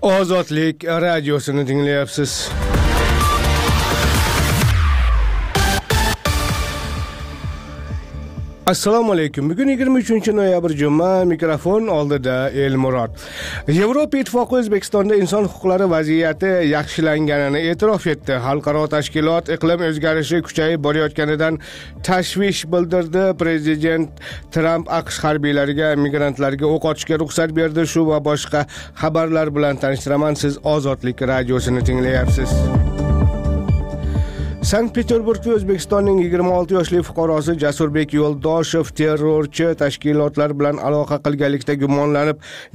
Ozodlik radiosini tinglayapsiz. Assalomu alaykum. Bugun 23-noyabr juma, mikrofon oldida Elmurod. Yevropa Ittifoqi O'zbekistonda inson huquqlari vaziyati yaxshilanganini e'tirof etdi. Xalqaro tashkilot iqlim o'zgarishi kuchayib borayotganidan tashvish bildirdi. Prezident Tramp AQSh harbiylariga migrantlarga o'q otishga ruxsat berdi. Shu va boshqa xabarlar bilan tanishtiraman. Siz Ozodlik radiosini tinglayapsiz. Sankt-Peterburgda O'zbekistonning 26 yoshli fuqarosi Jasurbek Yo'ldoshev terrorchi tashkilotlar bilan aloqa qilganlikda gumonlanib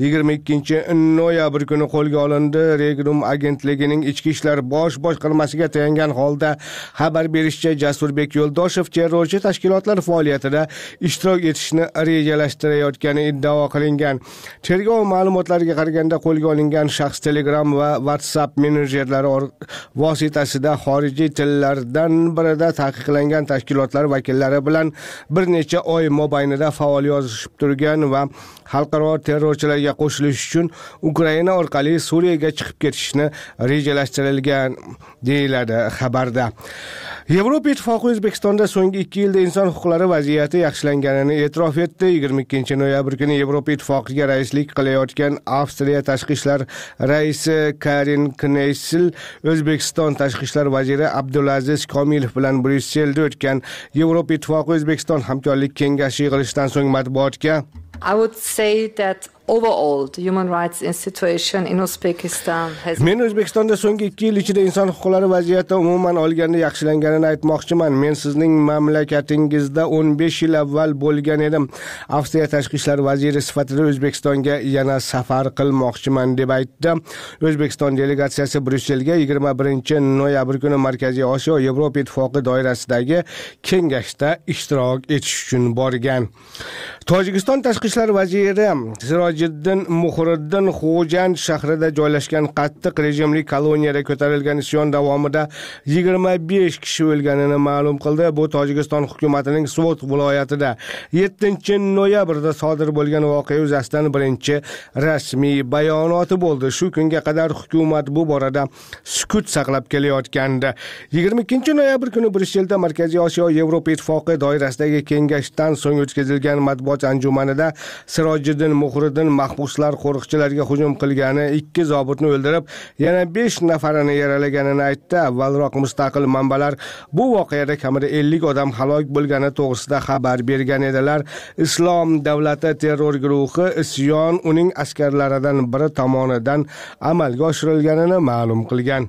22-noyabr kuni qo'lga olindi. Regnum agentligining ichki ishlar bosh boshqarmasiga tayangan holda xabar berishicha, Jasurbek Yo'ldoshev terrorchi tashkilotlar faoliyatida ishtirok etishni rejalashtirayotgani iddao qilingan. Tergov ma'lumotlariga qaraganda qo'lga olingan shaxs Telegram va WhatsApp messenjerlari vositasida xorijiy tillardan birida taqiqlangan tashkilotlar vakillari bilan bir necha oy mobaynida faol yozishib turgan va xalqaro terrorchilarga qo'shilish uchun Ukraina orqali Suriyaga chiqib ketishni rejalashtirilgan deyiladi xabarda. Yevropa Ittifoqi O'zbekistonda so'nggi 2 yilda inson huquqlari vaziyati yaxshilanganini e'tirof etdi. 22-noyabr kuni Yevropa Ittifoqiga raislik qilayotgan Avstriya tashqi ishlar raisi Karin Kneysel O'zbekiston tashqi ishlar vaziri Abdulaziz Komilov bilan Bryusselda o'tgan Yevropa Ittifoqi O'zbekiston hamkorlik kengashi yig'ilishidan so'ng matbuotga I would say that overall the human rights situation in Uzbekistan has Men O'zbekistonda so'nggi 2 yil ichida inson huquqlari vaziyati umuman olganda yaxshilanganini aytmoqchiman. Men sizning mamlakatingizda 15 yil avval bo'lgan edim. Avstriya tashqi ishlar vaziri sifatida O'zbekistonga yana safar qilmoqchiman deb aytdi. O'zbekiston delegatsiyasi Bryusselga 21-noyabr kuni Markaziy Osiyo Yevropa Ittifoqi doirasidagi kengashda ishtirok etish uchun borgan. Tojikiston tashqi ishlar vaziri Sirojiddin Muhriddin Xo'jand shahrida joylashgan qattiq rejimli koloniyada ko'tarilgan isyon davomida 25 kishi o'lganini ma'lum qildi. Bu Tojikiston hukumatining Svot viloyatida 7-noyabrda sodir bo'lgan voqea yuzasidan birinchi rasmiy bayonoti bo'ldi. Shu kunga qadar hukumat bu borada sukut saqlab kelayotgandi. 22-noyabr kuni Bryusselda Markaziy Osiyo Yevropa Ittifoqi doirasidagi kengashdan so'ng o'tkazilgan matbuot anjumanida Sirojiddin Muhriddin mahbuslar qo'riqchilarga hujum qilgani, 2 zobitni o'ldirib, yana 5 nafarini yaralaganini aytdi. Avvalroq mustaqil manbalar bu voqeada kamida 50 odam halok bo'lgani to'g'risida xabar bergan edilar. Islom davlati terror guruhi isyon uning askarlaridan biri tomonidan amalga oshirilganini ma'lum qilgan.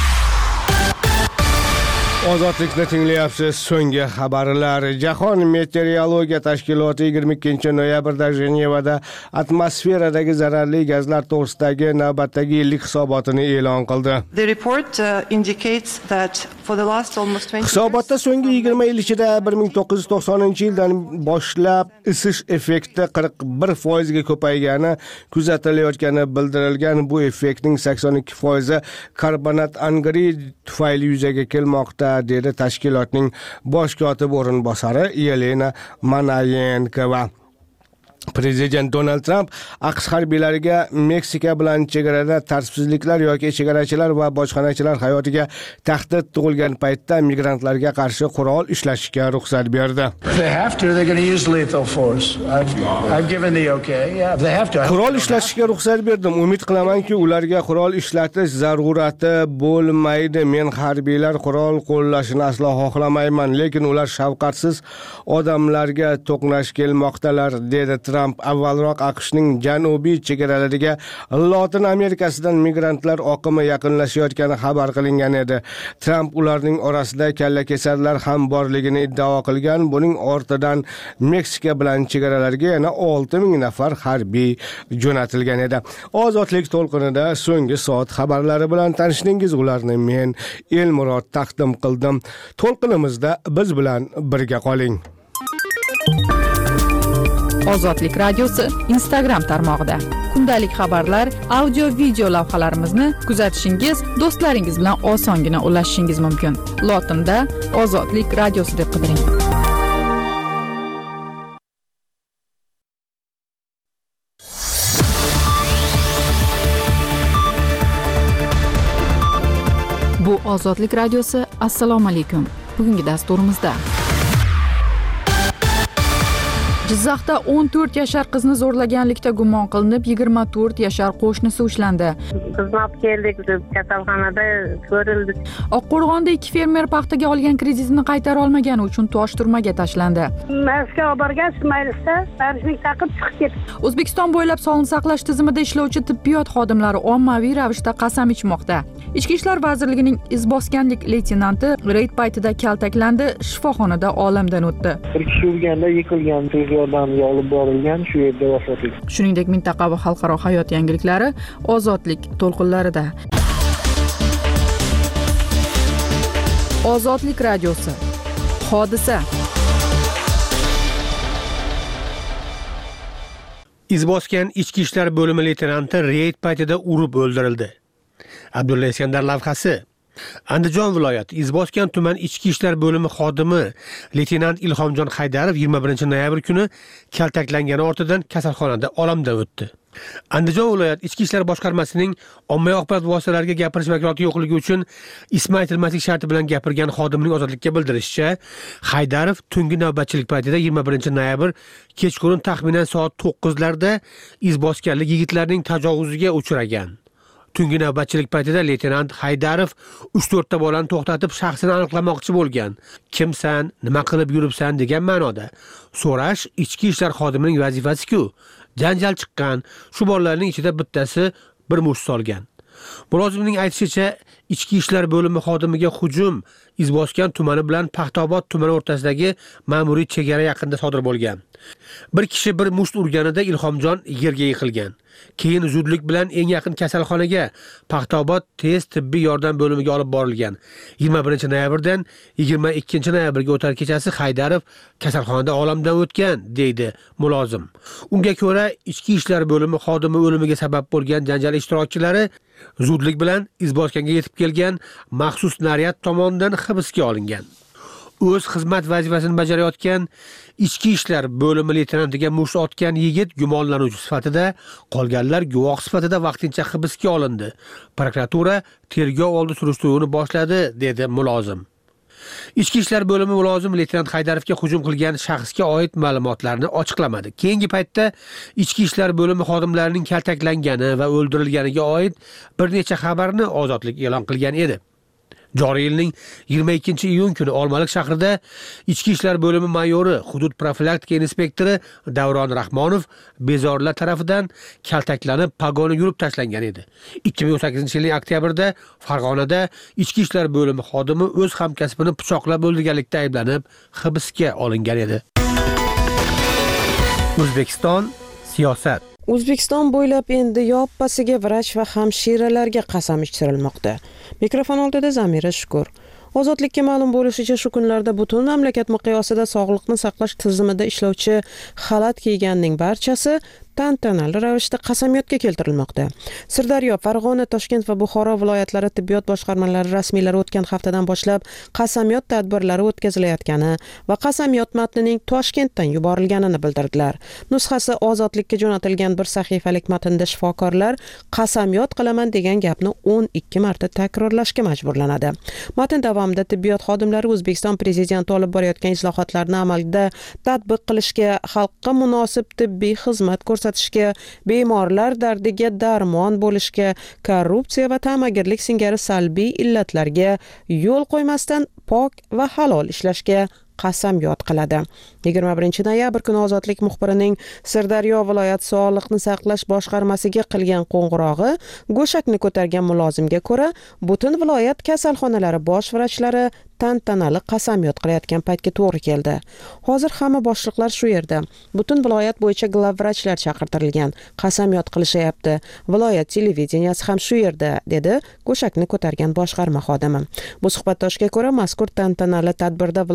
Ozodlikni tinglayapsiz. So'nggi xabarlar. Jahon meteorologiya tashkiloti 22-noyabrda Jenevada atmosferadagi zararli gazlar to'g'risidagi navbatdagi yillik hisobotini e'lon qildi. The report indicates that for the last almost 20 Hisobotda so'nggi 20 yil ichida 1990-yildan boshlab isish effekti 41% ga ko'paygani kuzatilayotgani bildirilgan. Bu effektning 82% karbonat angidrid tufayli yuzaga kelmoqda, dedi tashkilotning bosh kotibi o'rinbosari Yelena Manayenkova. Prezident Donald Tramp AQSh harbiylariga Meksika bilan chegarada tartibsizliklar yoki chegarachilar va bojxonachilar hayotiga tahdid tug'ilgan paytda migrantlarga qarshi qurol ishlashga ruxsat berdi. They have to, they're going to use lethal force. I've given the okay. Yeah, they have to. Qurol ishlashga ruxsat berdim. Umid qilamanki, ularga qurol ishlatish zarurati bo'lmaydi. Men harbiylar qurol qo'llashini aslo xohlamayman, lekin ular shafqatsiz odamlarga to'qnash kelmoqdalar, dedi Tramp. Avvalroq AQShning janubiy chegaralariga Lotin Amerikasidan migrantlar oqimi yaqinlashayotgani xabar qilingan edi. Tramp ularning orasida kallakesarlar ham borligini iddao qilgan. Buning ortidan Meksika bilan chegaralarga yana 6000 nafar harbiy jo'natilgan edi. Ozodlik to'lqinida so'nggi soat xabarlari bilan tanishdingiz. Ularni men Elmurod taqdim qildim. To'lqinimizda biz bilan birga qoling. Ozodlik radiosi Instagram tarmog'ida kundalik xabarlar, audio video lavhalarimizni kuzatishingiz, do'stlaringiz bilan osongina ulashishingiz mumkin. Lotinda Ozodlik radiosi deb qidiring. Bu Ozodlik radiosi. Assalomu alaykum. Bugungi dasturimizda Jizzaxda 14 yashar qizni zo'rlaganlikda gumon qilinib, 24 yashar qo'shnisi ushlandi. Qizni olib keldik, kasalxonada ko'rildi. Oqqo'rg'onda 2 fermer paxtaga olgan kreditini qaytara olmagani uchun tosh turmaga tashlandi. Masga olib borgan Ismoilovda narishlik taqib chiqib ketdi. O'zbekiston bo'ylab sog'liqni saqlash tizimida ishlovchi tibbiyot xodimlari ommaviy ravishda qasam ichmoqda. Ichki ishlar vazirligining izbosganlik leytenanti reyd paytida kaltaklandi, shifoxonada olamdan o'tdi. Bir kishi urganda yiqilgan, yordamga olib borilgan, shu yerda vafot etdi. Shuningdek, mintaqaviy xalqaro hayot yangiliklari Ozodlik to'lqinlarida. Ozodlik radiosi. Hodisa. Izbosgan ichki ishlar bo'limi leytenanti reyd paytida urib o'ldirildi. Abdulla Iskandar lavhasi. Andijon viloyati Izbosgan tuman ichki ishlar bo'limi xodimi leytenant Ilhomjon Haydarov 21 noyabr kuni kaltaklangani ortidan kasalxonada olamdan o'tdi. Andijon viloyat ichki ishlar boshqarmasining ommaviy axborot vositalariga gapirish vakolati yo'qligi uchun ismi aytilmaslik sharti bilan gapirgan xodimning ozodlikka bildirishicha, Haydarov tungi navbatchilik paytida 21 noyabr kechqurun taxminan soat 9 larda izbosganlik yigitlarning tajovuziga uchragan. Tungi navbatchilik paytida leytenant Haydarov 3-4 ta bolani to'xtatib shaxsini aniqlamoqchi bo'lgan. Kimsan, nima qilib yuribsan degan ma'noda so'rash ichki ishlar xodimining vazifasi-ku. Janjal chiqqan, shu bolalarning ichida bittasi bir musht solgan. Mulozimning aytishicha, ichki ishlar bo'limi xodimiga hujum Izbosgan tumani bilan Paxtaobod tumani o'rtasidagi ma'muriy chegara yaqinida sodir bo'lgan. Bir kishi bir musht urganida Ilhomjon yerga yiqilgan. Keyin zudlik bilan eng yaqin kasalxonaga Paxtaobod tez tibbiy yordam bo'limiga olib borilgan. 21 noyabrdan 22 noyabrga o'tar kechasi Haydarov kasalxonada olamdan o'tgan, deydi mulozim. Unga ko'ra, ichki ishlar bo'limi xodimi o'limiga sabab bo'lgan janjal ishtirokchilari zudlik bilan Izbosganga yetib kelgan maxsus naryad tomonidan hibsga olingan. O'z xizmat vazifasini bajarayotgan ichki ishlar bo'limi leytenantiga musht otgan yigit gumonlanuvchi sifatida, qolganlar guvoh sifatida vaqtincha hibsga olindi. Prokuratura tergov oldi surishtiruvini boshladi, dedi mulozim. Ichki ishlar bo'limi mulozim leytenant Haydarovga hujum qilgan shaxsga oid ma'lumotlarni ochiqlamadi. Keyingi paytda ichki ishlar bo'limi xodimlarining kaltaklangani va o'ldirilganiga oid bir necha xabarni Ozodlik e'lon qilgan edi. Joriy yilning 22 iyun kuni Olmaliq shahrida ichki ishlar bo'limi mayori, hudud profilaktika inspektori Davron Rahmonov bezorilar tarafidan kaltaklanib, pogoni yurib tashlangan edi. 2018-yilning oktyabrida Farg'onada ichki ishlar bo'limi xodimi o'z hamkasbini pichoqlab o'ldirganlikda ayblanib, hibsga olingan edi. O'zbekiston siyosat. O'zbekiston bo'ylab endi yoppasiga vrach va hamshiralarga qasam ichtirilmoqda. Mikrofon oldida Zamira Shukur. Ozodlikka ma'lum bo'lishicha, shu kunlarda butun mamlakat miqyosida sog'liqni saqlash tizimida ishlovchi xalat kiyganning barchasi tantanali ravishda qasamyodga keltirilmoqda. Sirdaryo, Farg'ona, Toshkent va Buxoro viloyatlari tibbiyot boshqarmalari rasmiylari o'tgan haftadan boshlab qasamyod tadbirlari o'tkazilayotgani va qasamyod matnining Toshkentdan yuborilganini bildirdilar. Nusxasi Ozodlikka jo'natilgan bir sahifalik matnda shifokorlar qasamyod qilaman degan gapni 12 marta takrorlashga majburlanadi. Matn davomida tibbiyot xodimlari O'zbekiston prezidenti olib borayotgan islohotlarni amalda tatbiq qilishga, xalqqa munosib tibbiy xizmat ko'rsatishga, bemorlar dardiga darmon bo'lishga, korrupsiya va ta'magirlik singari salbiy illatlarga yo'l qo'ymasdan pok va halol ishlashga qasamyod qiladi. 21 noyabr kuni Ozodlik muxbirining Sirdaryo viloyat sog'liqni saqlash boshqarmasiga qilgan qo'ng'irog'i go'shakni ko'targan mulozimga ko'ra, butun viloyat kasalxonalari bosh vrachlari tantanali qasamyod qilayotgan paytga to'g'ri keldi. Hozir hamma boshliqlar shu yerda. Butun viloyat bo'yicha glavvrachlar chaqirtirilgan, qasamyod qilishyapti. Viloyat televideniyasi ham shu yerda, dedi go'shakni ko'targan boshqarma xodimi. Bu suhbatdoshga ko'ra, mazkur tantanali tadbirda viloyat hokimi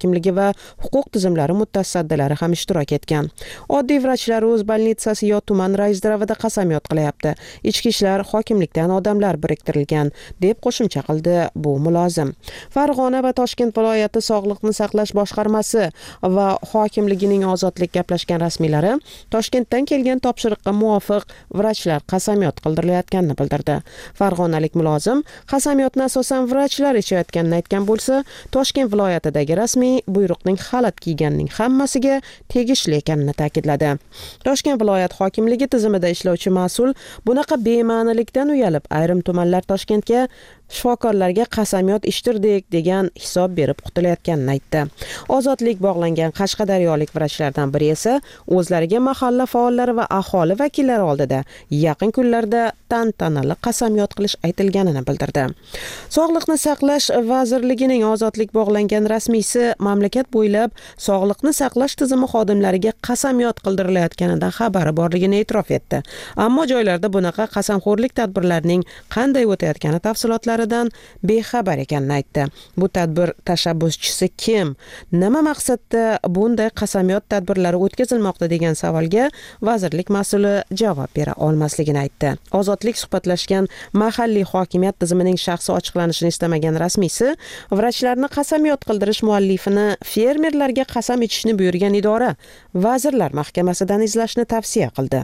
hokimligi va huquq tizimlari mutasaddilari ham ishtirok etgan. Oddiy vrachlar o'z bolnitsasi yo tuman raisdaravida qasamyod qilyapti. Ichki ishlar hokimlikdan odamlar biriktirilgan, deb qo'shimcha qildi bu mulozim. Farg'ona va Toshkent viloyati sog'liqni saqlash boshqarmasi va hokimligining ozodlik gaplashgan rasmiylari Toshkentdan kelgan topshiriqqa muvofiq vrachlar qasamyod qildirilayotganini bildirdi. Farg'onalik mulozim qasamyodni asosan vrachlar ichayotganini aytgan bo'lsa, Toshkent viloyatidagi rasmiy buyruqning xalat kiyganning hammasiga tegishli ekanini ta'kidladi. Toshkent viloyat hokimligi tizimida ishlovchi mas'ul bunaqa bema'nilikdan uyalib, ayrim tumanlar Toshkentga shifokorlarga qasamyod ichtirdik degan hisob berib qutulayotganini aytdi. Ozodlik bog'langan qashqadaryolik vrachlardan biri esa o'zlariga mahalla faollari va aholi vakillari oldida yaqin kunlarda tantanali qasamyod qilish aytilganini bildirdi. Sog'liqni saqlash vazirligining ozodlik bog'langan rasmiysi mamlakat bo'ylab sog'liqni saqlash tizimi xodimlariga qasamyod qildirilayotganidan xabari borligini e'tirof etdi. Ammo joylarda bunaqa qasamxo'rlik tadbirlarining qanday o'tayotgani tafsilotlaridan bexabar ekanini aytdi. Bu tadbir tashabbuschisi kim? Nima maqsadda bunday qasamyod tadbirlari o'tkazilmoqda degan savolga vazirlik mas'uli javob bera olmasligini aytdi. Ozodlik suhbatlashgan mahalliy hokimiyat tizimining shaxsi ochiqlanishini istamagan rasmiysi vrachlarni qasamyod qildirish muallifini fermerlarga qasam ichishni buyurgan idora Vazirlar Mahkamasidan izlashni tavsiya qildi.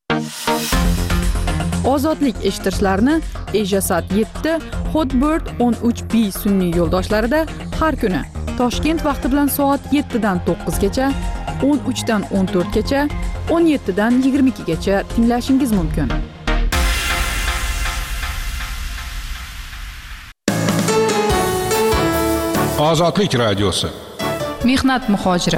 Ozodlik eshittirishlarni Ejasat 7, Hotbird 13B sun'iy yo'ldoshlarida har kuni Toshkent vaqti bilan soat 7 dan 9 gacha, 13 dan 14 gacha, 17 dan 22 gacha tinglashingiz mumkin. Ozodlik radiosi. Mehnat muhojiri.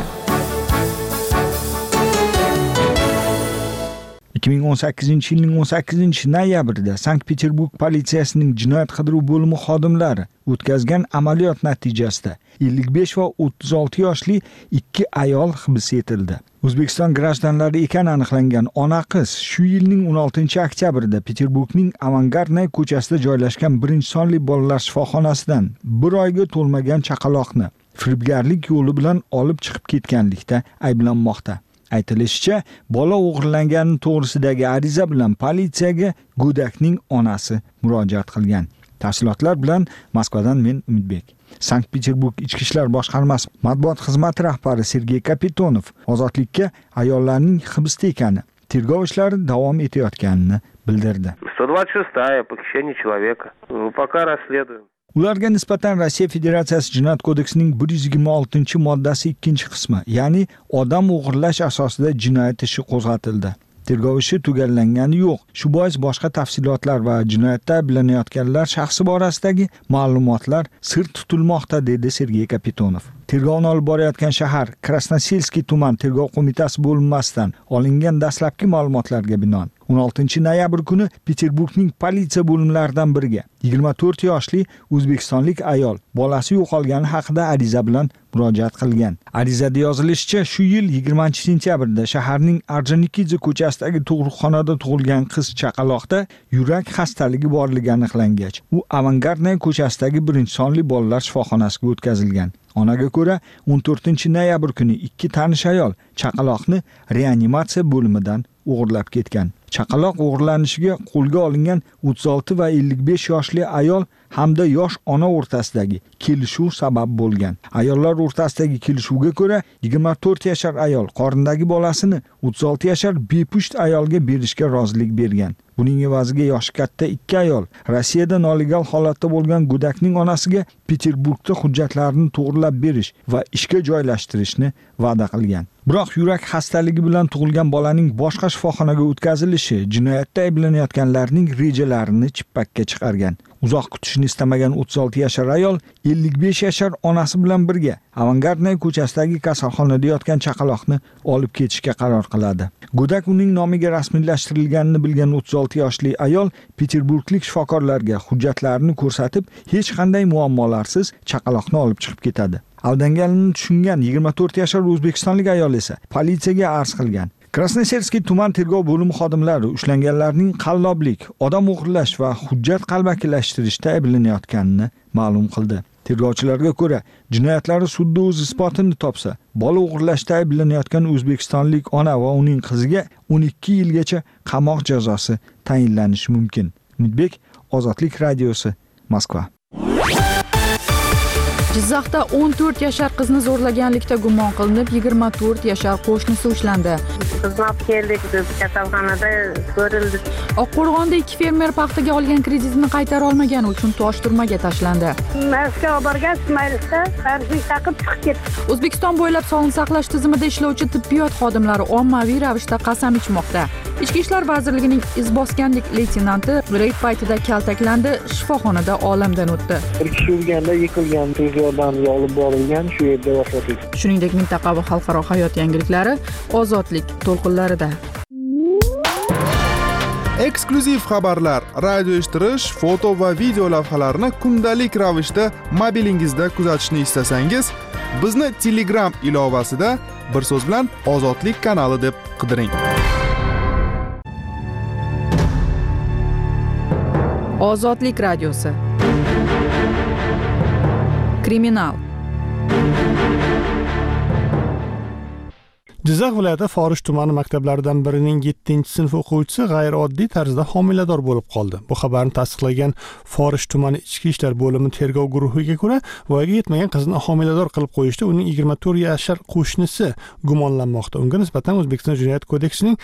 2018-yilning 18-noyabrida Sankt-Peterburg politsiyasining jinoyat qidiruv bo'limi xodimlari o'tkazgan amaliyot natijasida 55 va 36 yoshli 2 ayol hibs etildi. O'zbekiston grajdanlari ekani aniqlangan ona qiz shu yilning 16-oktyabrida Peterburgning Avangardnaya ko'chasida joylashgan 1-sonli bolalar shifoxonasidan 1 oyga to'lmagan chaqaloqni firibgarlik yo'li bilan olib chiqib ketganlikda ayblanmoqda. Aytilishicha, bola o'g'irlangani to'g'risidagi ariza bilan politsiyaga go'dakning onasi murojaat qilgan. Tafsilotlar bilan Moskvadan men Umidbek. Sankt-Peterburg Ichki ishlar boshqarmasi matbuot xizmati rahbari Sergey Kapitonov ozodlikka ayollarning hibsda ekani, tergov ishlari davom etayotganini bildirdi. 126-я похищение человека. Пока расследуем. Ularga nisbatan Rossiya Federatsiyasi Jinoyat kodeksining 126-moddasi 2-qismi, ya'ni odam o'g'irlash asosida jinoyat ishi qo'zg'atildi. Tergov ishi tugallangani yo'q. Shu bois boshqa tafsilotlar va jinoyatda ayblanayotganlar shaxsi borasidagi ma'lumotlar sir tutilmoqda, dedi Sergey Kapitonov. Tergovni olib borayotgan shahar Krasnoselskiy tuman tergov qo'mitasi bo'linmasidan olingan dastlabki ma'lumotlarga binoan 16-noyabr kuni Peterburgning politsiya bo'limlaridan biriga 24 yoshli o'zbekistonlik ayol bolasi yo'qolgani haqida ariza bilan murojaat qilgan. Arizada yozilishicha, shu yil 20-sentyabrda shaharning Orjonikidze ko'chasidagi tug'ruqxonada tug'ilgan qiz chaqaloqda yurak xastaligi borligi aniqlangach, u Avangardnaya ko'chasidagi 1-sonli bolalar shifoxonasiga o'tkazilgan. Onaga ko'ra, 14-noyabr kuni 2 tanish ayol chaqaloqni reanimatsiya bo'limidan o'g'irlab ketgan. Chaqaloq o'g'irlanishiga qo'lga olingan 36 va 55 yoshli ayol hamda yosh ona o'rtasidagi kelishuv sabab bo'lgan. Ayollar o'rtasidagi kelishuvga ko'ra 24 yashar ayol qorindagi bolasini 36 yashar bepusht ayolga berishga rozilik bergan. Buning evaziga yoshi katta 2 ayol Rossiyada nolegal holatda bo'lgan go'dakning onasiga Peterburgda hujjatlarini to'g'rilab berish va ishga joylashtirishni va'da qilgan. Biroq yurak xastaligi bilan tug'ilgan bolaning boshqa shifoxonaga o'tkazilishi jinoyatda ayblanayotganlarning rejalarini chippakka chiqargan. Uzoq kutishni istamagan 36 yashar ayol 55 yashar onasi bilan birga Avangardnaya ko'chasidagi kasalxonada yotgan chaqaloqni olib ketishga qaror qiladi. Go'dak uning nomiga rasmiylashtirilganini bilgan 36 yoshli ayol Peterburglik shifokorlarga hujjatlarini ko'rsatib, hech qanday muammolarsiz chaqaloqni olib chiqib ketadi. Aldanganini tushungan 24 yashar o'zbekistonlik ayol esa politsiyaga arz qilgan. Krasnoselskiy tuman tergov bo'limi xodimlari ushlanganlarning qalloblik, odam o'g'irlash va hujjat qalbakilashtirishda ayblanayotganini ma'lum qildi. Tergovchilarga ko'ra, jinoyatlari sudda o'z isbotini topsa, bola o'g'irlashda ayblanayotgan o'zbekistonlik ona va uning qiziga 12 yilgacha qamoq jazosi tayinlanishi mumkin. Umidbek, Ozodlik radiosi, Moskva. Jizzaxda 14 yashar qizni zo'rlaganlikda gumon qilinib, 24 yashar qo'shnisi ushlandi. Qizni olib keldik, kasalxonada ko'rildi. Oqqo'rg'onda 2 fermer paxtaga olgan kreditini qaytara olmagani uchun tosh turmaga tashlandi. Masga olib borgan Ismoilovda qarshi taqib chiqib ketdi. O'zbekiston bo'ylab sog'liqni saqlash tizimida ishlovchi tibbiyot xodimlari ommaviy ravishda qasam ichmoqda. Ichki ishlar vazirligining izbosganlik leytenanti reyd paytida kaltaklandi, shifoxonada olamdan o'tdi. Bir kishi urganda yiqilgan, tez yordamga olib borilgan, shu yerda vafot etdi. Shuningdek, mintaqaviy xalqaro hayot yangiliklari Ozodlik to'lqinlarida. Eksklyuziv xabarlar, radio eshittirish, foto va video lavhalarni kundalik ravishda mobilingizda kuzatishni istasangiz, bizni Telegram ilovasida bir so'z bilan Ozodlik kanali deb qidiring. Ozodlik radiosi. Kriminal. Jizzax viloyati Forish tumani maktablaridan birining 7-sinf o'quvchisi g'ayrioddiy tarzda homilador bo'lib qoldi. Bu xabarni tasdiqlagan Forish tumani ichki ishlar bo'limi tergov guruhiga ko'ra, voyaga yetmagan qizni homilador qilib qo'yishda uning 24 yashar qo'shnisi gumonlanmoqda. Unga nisbatan O'zbekiston Jinoyat kodeksining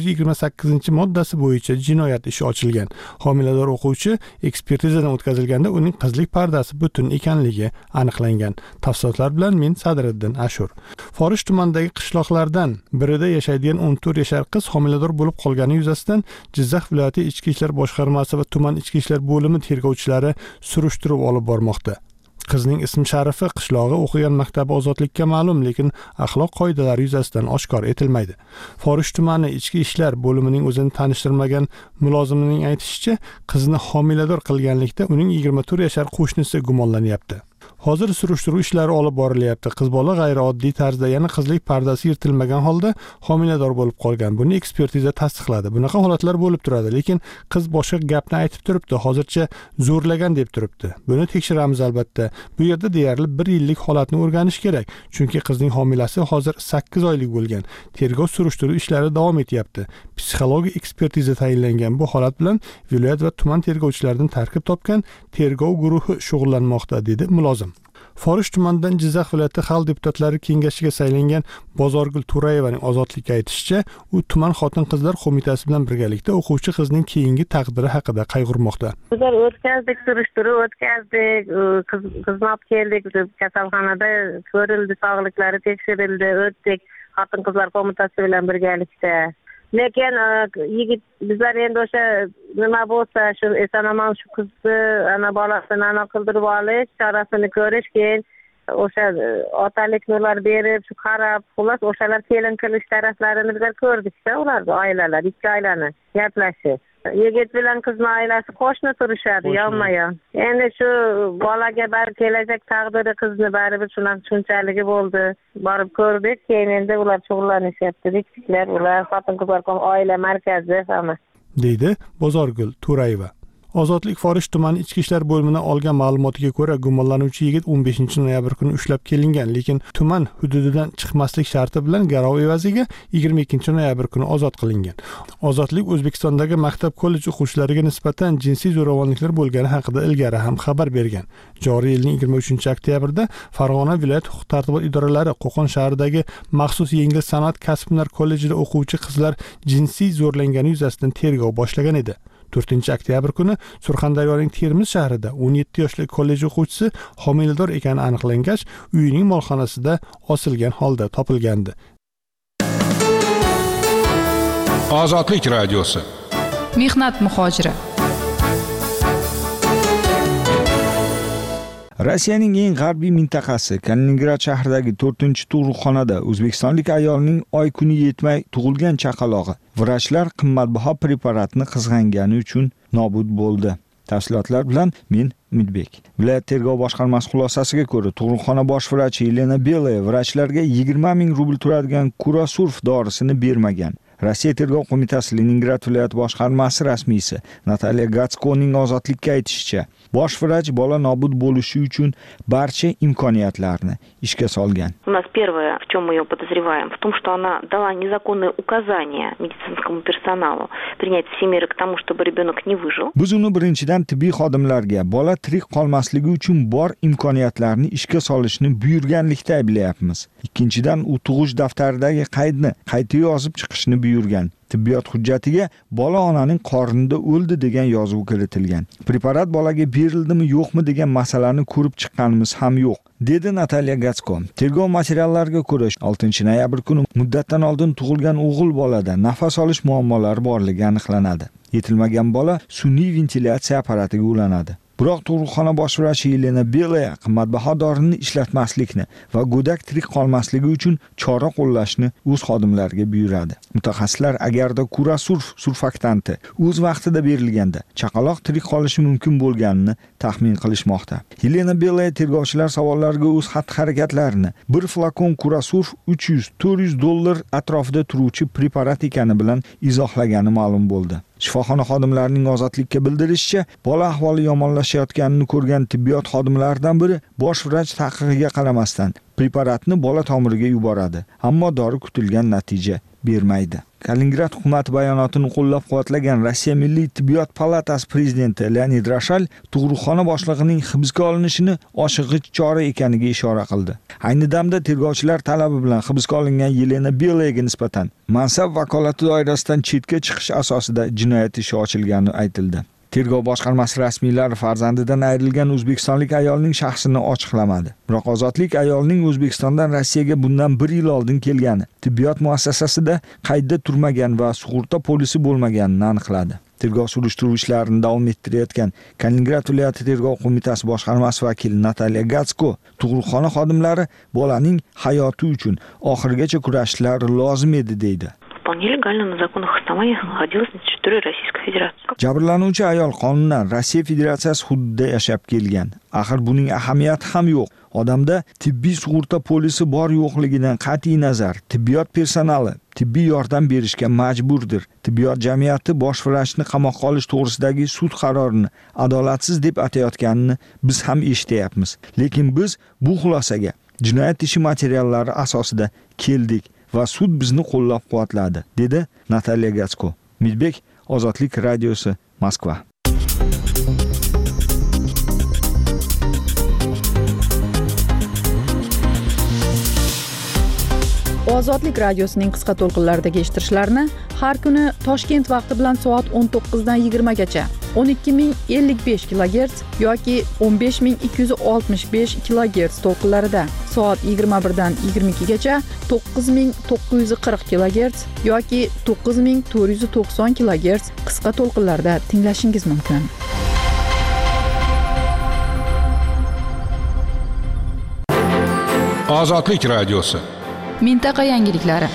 128-moddasi bo'yicha jinoyat ishi ochilgan. Homilador o'quvchi ekspertizadan o'tkazilganda uning qizlik pardasi butun ekanligi aniqlangan. Tafsilotlar bilan men Sadriddin Ashur. Forish tumanidagi qishloqlarda birida yashaydigan 14 yashar qiz homilador bo'lib qolgani yuzasidan Jizzax viloyati ichki ishlar boshqarmasi va tuman ichki ishlar bo'limi tergovchilari surishtiruv olib bormoqda. Qizning ism-sharifi, qishlog'i, o'qigan maktabi ozodlikka ma'lum, lekin axloq qoidalari yuzasidan oshkor etilmaydi. Forish tumani ichki ishlar bo'limining o'zini tanishtirmagan mulozimining aytishicha, qizni homilador qilganlikda uning 24 yashar qo'shnisi gumonlanyapti. Hozir surishtiruv ishlari olib borilyapti. Qiz bola g'ayrioddiy tarzda, ya'ni qizlik pardasi yirtilmagan holda homilador bo'lib qolgan. Buni ekspertiza tasdiqladi. Bunaqa holatlar bo'lib turadi, lekin qiz boshqa gapni aytib turibdi. Hozircha zo'rlagan deb turibdi. Buni tekshiramiz albatta. Bu yerda deyarli 1 yillik holatni o'rganish kerak. Chunki qizning homilasi hozir 8 oylik bo'lgan. Tergov surishtiruv ishlari davom etyapti. Psixologik ekspertiza tayinlangan. Bu holat bilan viloyat va tuman tergovchilaridan tarkib topgan tergov guruhi shug'ullanmoqda, dedi mulozim. Forish tumanidan Jizzax viloyati xalq deputatlari kengashiga saylangan Bozorgul Turayevaning Ozodlikka aytishicha, u tuman xotin-qizlar qo'mitasi bilan birgalikda o'quvchi qizning keyingi taqdiri haqida qayg'urmoqda. Bizlar o'tkazdik, surishtiruv o'tkazdik, qizni olib keldik, kasalxonada ko'rildi, sog'liklari tekshirildi, o'tdik xotin-qizlar qo'mitasi bilan birgalikda. Lekin yigit bizlar endi o'sha nima bo'lsa, shu eson-omon shu qizni ana bolasini ana qildirib olish, chorasini ko'rish, keyin o'sha otalik nurlar berib, shu qarab, xullas o'shalar kelin qilish taraflarini bizlar ko'rdikda, ularga oilalar, ikki oilani gaplashib. Yigit bilan qizning oilasi qo'shni turishadi, yonma-yon. Endi shu bolaga bari kelajak taqdiri qizni baribir shunchalik bo'ldi. Borib ko'rdik, keyin endi ular shug'ullanishyapti. Diktiklar, ular xotin-qizlar oila markazi hamma. Deydi Bozorgul Turayeva. Ozodlik Forish tumani ichki ishlar bo'limidan olgan ma'lumotiga ko'ra, gumonlanuvchi yigit 15-noyabr kuni ushlab kelingan, lekin tuman hududidan chiqmaslik sharti bilan garov evaziga 22-noyabr kuni ozod qilingan. Ozodlik O'zbekistondagi maktab kollej o'quvchilariga nisbatan jinsiy zo'ravonliklar bo'lgani haqida ilgari ham xabar bergan. Joriy yilning 23-oktyabrda Farg'ona viloyat huquq-tartibot idoralari Qo'qon shahridagi maxsus yengil sanoat kasb-hunar kollejida o'quvchi qizlar jinsiy zo'rlangani yuzasidan tergov boshlagan edi. 4-oktyabr kuni Surxondaryoning Termiz shahrida 17 yoshli kollej o'quvchisi homilador ekani aniqlangach, uyining molxonasida osilgan holda topilgandi. Ozodlik radiosi. Mehnat muhojiri. Rossiyaning eng g'arbiy mintaqasi Kaliningrad shahridagi 4-tug'ruqxonada o'zbekistonlik ayolning oy kuni yetmay tug'ilgan chaqalog'i vrachlar qimmatbaho preparatni qizg'angani uchun nobud bo'ldi. Tafsilotlar bilan men Umidbek. Viloyat tergov boshqarmasi xulosasiga ko'ra, tug'ruqxona bosh vrachi Elena Belaya vrachlarga 20 ming rubl turadigan Kurasurf dorisini bermagan Rossiya tergov qo'mitasi Leningrad viloyati boshqarmasi rasmiysi Natalya Gatskoning ozodlikka aytishicha, bosh vrach bola nobud bo'lishi uchun barcha imkoniyatlarni ishga solgan. У нас первое, в чем мы ее подозреваем, в том, что она дала незаконные указания медицинскому персоналу принять все меры к тому, чтобы ребенок не выжил. Biz uni birinchidan tibbiy xodimlarga bola tirik qolmasligi uchun bor imkoniyatlarni ishga solishni buyurganlikda ayblayapmiz. Ikkinchidan, u tug'ish daftaridagi qaydni qayta yozib chiqishni buyurgan. Tibbiyot hujjatiga bola onaning qornida o'ldi degan yozuv kiritilgan. Preparat bolaga berildimi yo'qmi degan masalani ko'rib chiqqanimiz ham yo'q, dedi Natalya Gatsko. Tergov materiallariga ko'ra 6-noyabr kuni muddatdan oldin tug'ilgan o'g'il bolada nafas olish muammolari borligi aniqlanadi. Yetilmagan bola sun'iy ventilyatsiya apparatiga ulanadi. Biroq tug'ruqxona bosh vrachi Yelena Belaya qimmatbaho dorini ishlatmaslikni va go'dak tirik qolmasligi uchun chora qo'llashni o'z xodimlariga buyuradi. Mutaxassislar agarda kurasurf surfaktanti o'z vaqtida berilganda chaqaloq tirik qolishi mumkin bo'lganini taxmin qilishmoqda. Yelena Belaya tergovchilar savollariga o'z xatti-harakatlarini bir flakon kurasurf $300-400 atrofida turuvchi preparat ekani bilan izohlagani ma'lum bo'ldi. Shifoxona xodimlarining ozodlikka bildirishicha, bola ahvoli yomonlashayotganini ko'rgan tibbiyot xodimlaridan biri bosh vrach taqiqiga qaramasdan preparatni bola tomiriga yuboradi, ammo dori kutilgan natija bermaydi. Kaliningrad hukumat bayonotini qo'llab-quvvatlagan Rossiya Milliy tibbiyot palatasi prezidenti Leonid Rashal tug'ruqxona boshlig'ining hibsga olinishini oshig'ich chora ekaniga ishora qildi. Ayni damda tergovchilar talabi bilan hibsga olingan Yelena Belayaga nisbatan mansab vakolati doirasidan chetga chiqish asosida jinoyat ishi ochilgani aytildi. Tergov boshqarmasi rasmiylari farzandidan ayrilgan o'zbekistonlik ayolning shaxsini ochiqlamadi. Biroq ozodlik ayolning O'zbekistondan Rossiyaga bundan 1 yil oldin kelgani, tibbiyot muassasasida qaydda turmagan va sug'urta polisi bo'lmaganini aniqladi. Tergov surishtiruv ishlarini davom ettirayotgan Kaliningrad viloyati tergov qo'mitasi boshqarmasi vakili Natalya Gatsko tug'ruqxona xodimlari bolaning hayoti uchun oxirigacha kurashishlari lozim edi deydi. Вполне легально на законных основаниях находилась на территории Российской Федерации. Jabrlanuvchi ayol qonundan Rossiya Federatsiyasi hududida yashab kelgan. Axir buning ahamiyati ham yo'q. Odamda tibbiy sug'urta polisi bor yo'qligidan qat'iy nazar, tibbiyot personali tibbiy yordam berishga majburdir. Tibbiyot jamiyati bosh vrachni qamoqqa olish to'g'risidagi sud qarorini adolatsiz deb atayotganini biz ham eshityapmiz. Lekin biz bu xulosaga jinoyat ishi materiallari asosida keldik va sud bizni qo'llab-quvvatladi, dedi Natalya Gatsko. Midbek, Ozodlik radiosi, Moskva. Ozodlik radiosining qisqa to'lqinlaridagi eshittirishlarni har kuni Toshkent vaqti bilan soat 19 dan 20 gacha 12055 kHz yoki 15265 kHz to'lqinlarida, soat 21 dan 22 gacha 9940 kHz yoki 9490 kHz qisqa to'lqinlarda tinglashingiz mumkin. Ozodlik radiosi. Mintaqa yangiliklari.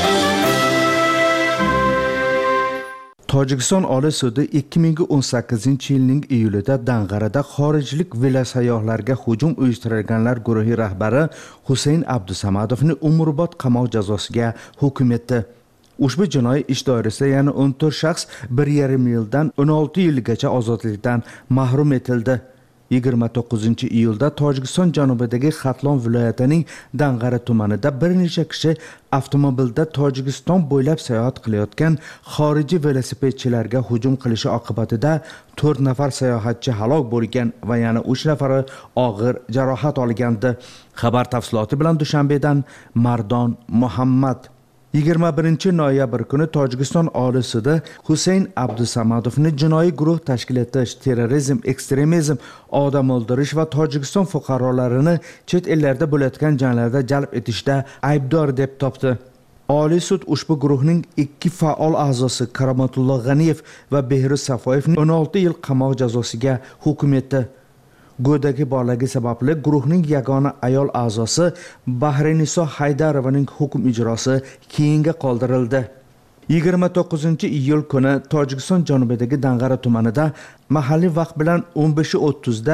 Tojikiston Oliy sudi 2018-yilning iyulida Dang'arada xorijlik velosayyohlarga hujum uyushtirganlar guruhi rahbari Husayn Abdusamadovni umrbod qamoq jazosiga hukm etdi. Ushbu jinoiy ish doirasida yana 14 shaxs 1,5 yildan 16 yilgacha ozodlikdan mahrum etildi. 29-iyulda Tojikiston janubidagi Xatlon viloyatining Dang'ara tumanida bir necha kishi avtomobilda Tojikiston bo'ylab sayohat qilayotgan xorijiy velosipedchilarga hujum qilishi oqibatida 4 nafar sayohatchi halok bo'lgan va yana 3 nafari og'ir jarohat olgandi. Xabar tafsiloti bilan Dushanbedan Mardon Muhammad. 21-noyabr kuni Tojikiston Oliy sudi Husayn Abdusamadovni jinoiy guruh tashkil etish, terrorizm, ekstremizm, odam o'ldirish va Tojikiston fuqarolarini chet ellarda bo'layotgan janglarda jalb etishda aybdor deb topdi. Oliy sud ushbu guruhning 2 faol a'zosi Karomatulloh G'aniyev va Behruz Safoyevni 16 yil qamoq jazosiga hukm etdi. Go'dagi borligi sababli guruhning yagona ayol a'zosi Bahriniso Haydarovaning hukm ijrosi keyinga qoldirildi. 29-iyul kuni Tojikiston janubidagi Dang'ara tumanida mahalliy vaqt bilan 15:30 da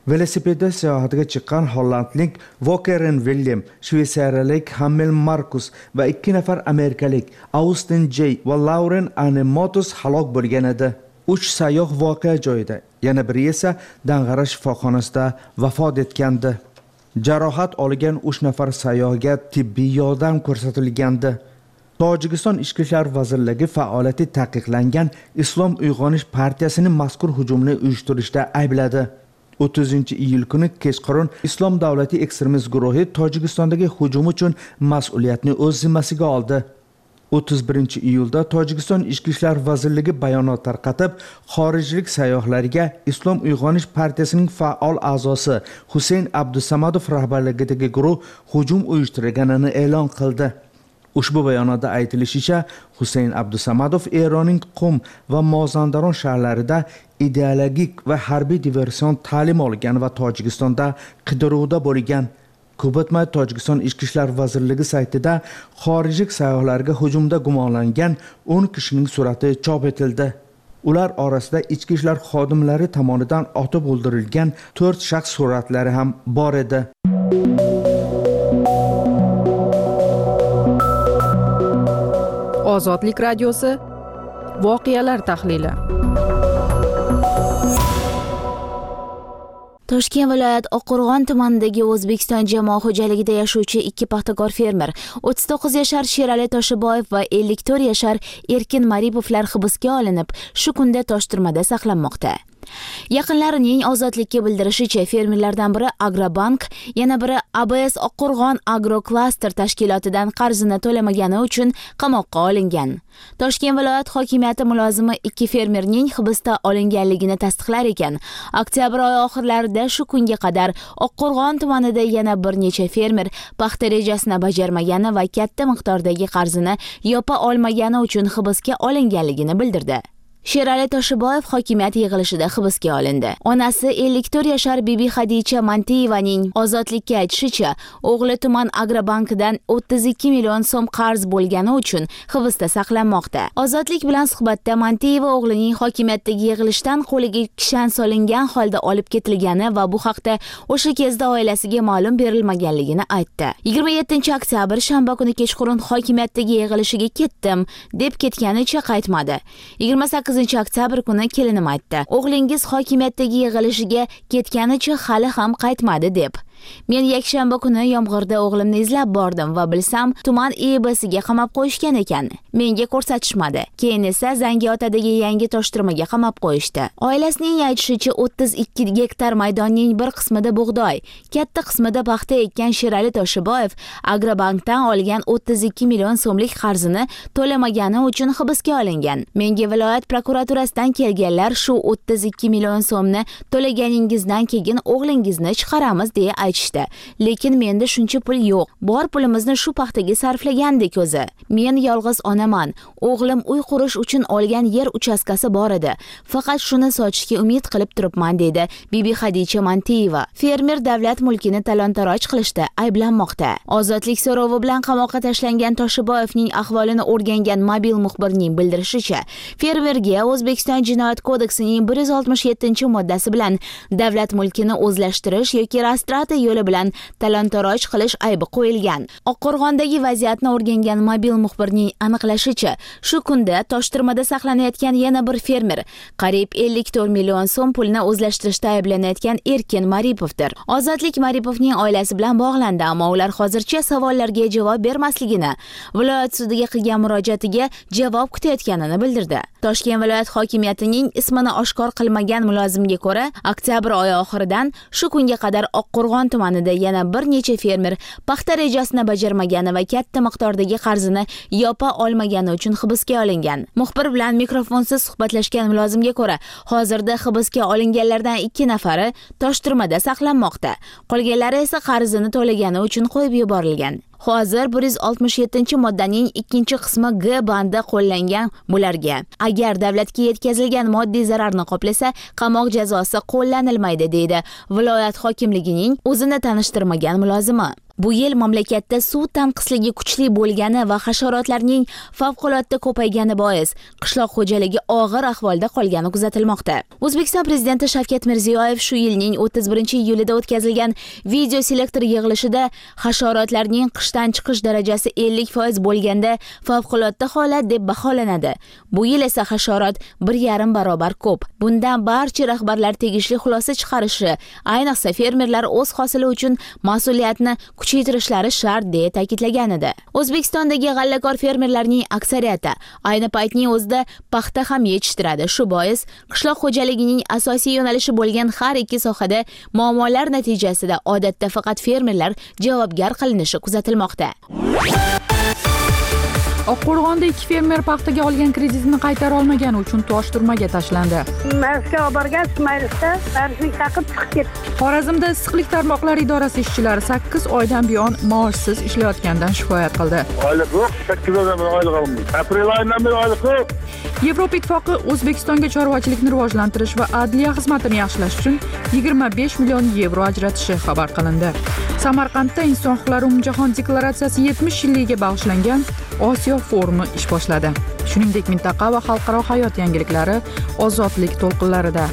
Velosipedda sayohatga chiqqan hollandlik Walkeren William, shvetsariyalik Hamel Markus va 2 nafar amerikalik Austin J va Lauren Anemotus halok bo'lgan edi. 3 sayyoh voqea joyida, yana biri esa Dang'ara shifoxonasida vafot etgandi. Jarohat olgan 3 nafar sayyohga tibbiy yordam ko'rsatilgandi. Tojikiston Ichki ishlar vazirligi faoliyati taqiqlangan Islom Uyg'onish partiyasini mazkur hujumni uyushtirishda aybladi. 30-iyul kuni kechqurun Islom davlati ekstremist guruhi Tojikistondagi hujum uchun mas'uliyatni o'z zimmasiga oldi. 31-iyulda Tojikiston Ichki ishlar vazirligi bayonot tarqatib, xorijlik sayyohlarga Islom Uyg'onish partiyasining faol a'zosi Husayn Abdusamadov rahbarligidagi guruh hujum uyushtirganini e'lon qildi. Ushbu bayonotda aytilishicha, Husayn Abdusamadov Eronning Qum va Mozandaron shaharlarida ideologik va harbiy diversion ta'lim olgan va Tojikistonda qidiruvda bo'lgan. Ko'p o'tmay Tojikiston Ichki ishlar vazirligi saytida xorijlik sayyohlarga hujumda gumonlangan 10 kishining surati chop etildi. Ular orasida ichki ishlar xodimlari tomonidan otib o'ldirilgan 4 shaxs suratlari ham bor edi. Ozodlik radiosi voqealar tahlili. Toshkent viloyat Oqqo'rg'on tumanidagi O'zbekiston jamoat xo'jaligida yashovchi 2 paxtakor fermer 39 yashar Sherali Toshiboyev va 54 yashar Erkin Maripovlar hibsga olinib, shu kunda Toshtirmada saqlanmoqda. Yaqinlarining ozodlikka bildirishicha, fermerlardan biri Agrobank, yana biri ABS Oqqo'rg'on Agroklaster tashkilotidan qarzini to'lamagani uchun qamoqqa olingan. Toshkent viloyat hokimiyati mulozimi 2 fermerning hibsda olinganligini tasdiqlar ekan. Oktyabr oyi oxirlarida shu kunga qadar Oqqo'rg'on tumanida yana bir necha fermer paxta rejasini bajarmagani va katta miqdordagi qarzini yopa olmagani uchun hibsga olinganligini bildirdi. Sherali Toshiboyev hokimiyat yig'ilishida hibsga olindi. Onasi 54 yashar Bibi Xadicha Mantiyevaning ozodlikka aytishicha, o'g'li tuman Agrobankidan 32 million so'm qarz bo'lgani uchun hibsda saqlanmoqda. Ozodlik bilan suhbatda Mantiyeva o'g'lining hokimiyatdagi yig'ilishdan qo'liga kishan solingan holda olib ketilgani va bu haqda o'sha kezda oilasiga ma'lum berilmaganligini aytdi. 27-oktyabr shanba kuni kechqurun hokimiyatdagi yig'ilishiga ketdim deb ketganicha qaytmadi. 28-oktyabr kuni kelinim aytdi. O'g'lingiz hokimiyatdagi yig'ilishiga ketganicha hali ham qaytmadi deb. Men yakshanba kuni yomg'irda o'g'limni izlab bordim va bilsam, tuman EBSga qamab qo'yishgan ekan. Menga ko'rsatishmadi. Keyin esa Zangiotadagi yangi Toshtirmaga qamab qo'yishdi. Oilasining aytishicha, 32 gektar maydonning bir qismida bug'doy, katta qismida paxta ekkan Sherali Toshiboyev Agrobankdan olgan 32 million so'mlik qarzini to'lamagani uchun hibsga olingan. Menga viloyat prokuraturasidan kelganlar shu 32 million so'mni to'laganingizdan keyin o'g'lingizni chiqaramiz deya aytishdi. Lekin menda shuncha pul yo'q. Bor pulimizni shu paxtaga sarflagandik o'zi. Men yolg'iz onaman. O'g'lim uy qurish uchun olgan yer uchastkasi bor edi. Faqat shuni sotishga umid qilib turibman dedi Bibi Xadicha Mantiyeva. Fermer davlat mulkini talon-taroj qilishda ayblanmoqda. Ozodlik so'rovi bilan qamoqqa tashlangan Toshiboyevning ahvolini o'rgangan mobil muxbirning bildirishicha, fermerga O'zbekiston Jinoyat kodeksining 167-moddasi bilan davlat mulkini o'zlashtirish yoki restoratsiya yo'li bilan talon-taroj qilish aybi qo'yilgan. Oqqo'rg'ondagi vaziyatni o'rgangan mobil muxbirning aniqlashicha, shu kunda Toshtirmada saqlanayotgan yana bir fermer qariyb 54 million so'm pulni o'zlashtirishda ayblanayotgan Erkin Maripovdir. Ozodlik Maripovning oilasi bilan bog'landi, ammo ular hozircha savollarga javob bermasligini, viloyat sudiga qilgan murojaatiga javob kutayotganini bildirdi. Toshkent viloyat hokimiyatining ismini oshkor qilmagan mulozimga ko'ra, oktyabr oyi oxiridan shu kunga qadar Oqqo'rg'on tumanida yana bir necha fermer paxta rejasini bajarmagani va katta miqdordagi qarzini yopa olmagani uchun hibsga olingan. Muxbir bilan mikrofonsiz suhbatlashgan mulozimga ko'ra, hozirda hibsga olinganlardan 2 nafari Toshtirmada saqlanmoqda. Qolganlari esa qarzini to'lagani uchun qo'yib yuborilgan. Hozir 167-moddaning 2-qismi G bandi qo'llangan bularga. Agar davlatga yetkazilgan moddiy zararni qoplasa, qamoq jazosi qo'llanilmaydi deydi viloyat hokimligining o'zini tanishtirmagan mulozimi. Bu yil mamlakatda suv tanqisligi kuchli bo'lgani va hasharotlarning favqulodda ko'paygani bois qishloq xo'jaligi og'ir ahvolda qolgani kuzatilmoqda. O'zbekiston prezidenti Shavkat Mirziyoyev shu yilning 31-iyulida o'tkazilgan video selektor yig'ilishida hasharotlarning qishdan chiqish darajasi 50% bo'lganda favqulodda holat deb baholanadi. Bu yil esa hasharot 1,5 barobar ko'p. Bundan barcha rahbarlar tegishli xulosa chiqarishi, ayniqsa fermerlar o'z hosili uchun mas'uliyatni kuchaytirishlari shart deya ta'kidlagan edi. O'zbekistondagi g'allakor fermerlarning aksariyati ayni paytning o'zida paxta ham yetishtiradi. Shu bois qishloq xo'jaligining asosiy yo'nalishi bo'lgan har ikki sohada muammolar natijasida odatda faqat fermerlar javobgar qilinishi kuzatilmoqda. Oqqo'rg'onda ikki fermer paxtaga olgan kreditini qaytara olmagani uchun tosh turmaga tashlandi. Marsga olib borgan Ismoilovda darsni taqib chiqib ketdi. Xorazmda issiqlik tarmoqlari idorasi ishchilari 8 oydan buyon maoshsiz ishlayotgandan shikoyat qildi. Oylik yo'q, 8 oydan beri oylik olmaydi. Aprel oyidan beri oylik yo'q. Yevropa Ittifoqi O'zbekistonga chorvachilikni rivojlantirish va adliya xizmatini yaxshilash uchun 25 million yevro ajratishi xabar qilindi. Samarqandda Inson huquqlari umumjahon deklaratsiyasi 70 yilligiga bag'ishlangan Osiyo forumi ish boshladi. Shuningdek, mintaqa va xalqaro hayot yangiliklari ozodlik to'lqinlarida.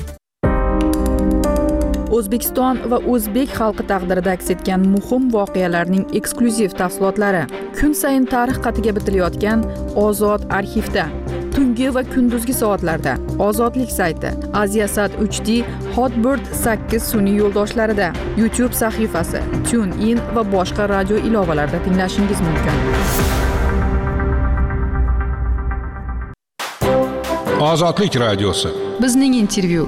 O'zbekiston va o'zbek xalqi taqdirida aks etgan muhim voqealarning eksklyuziv tafsilotlari kun sayin tarix qatiga bitilayotgan Ozod arxivda. Tungi va kunduzgi soatlarda Ozodlik sayti, Aziasat 3D, Hotbird 8 sun'iy yo'ldoshlarida, YouTube sahifasi, TuneIn va boshqa radio ilovalarida tinglashingiz mumkin. Ozodlik radiosi. Bizning intervyu.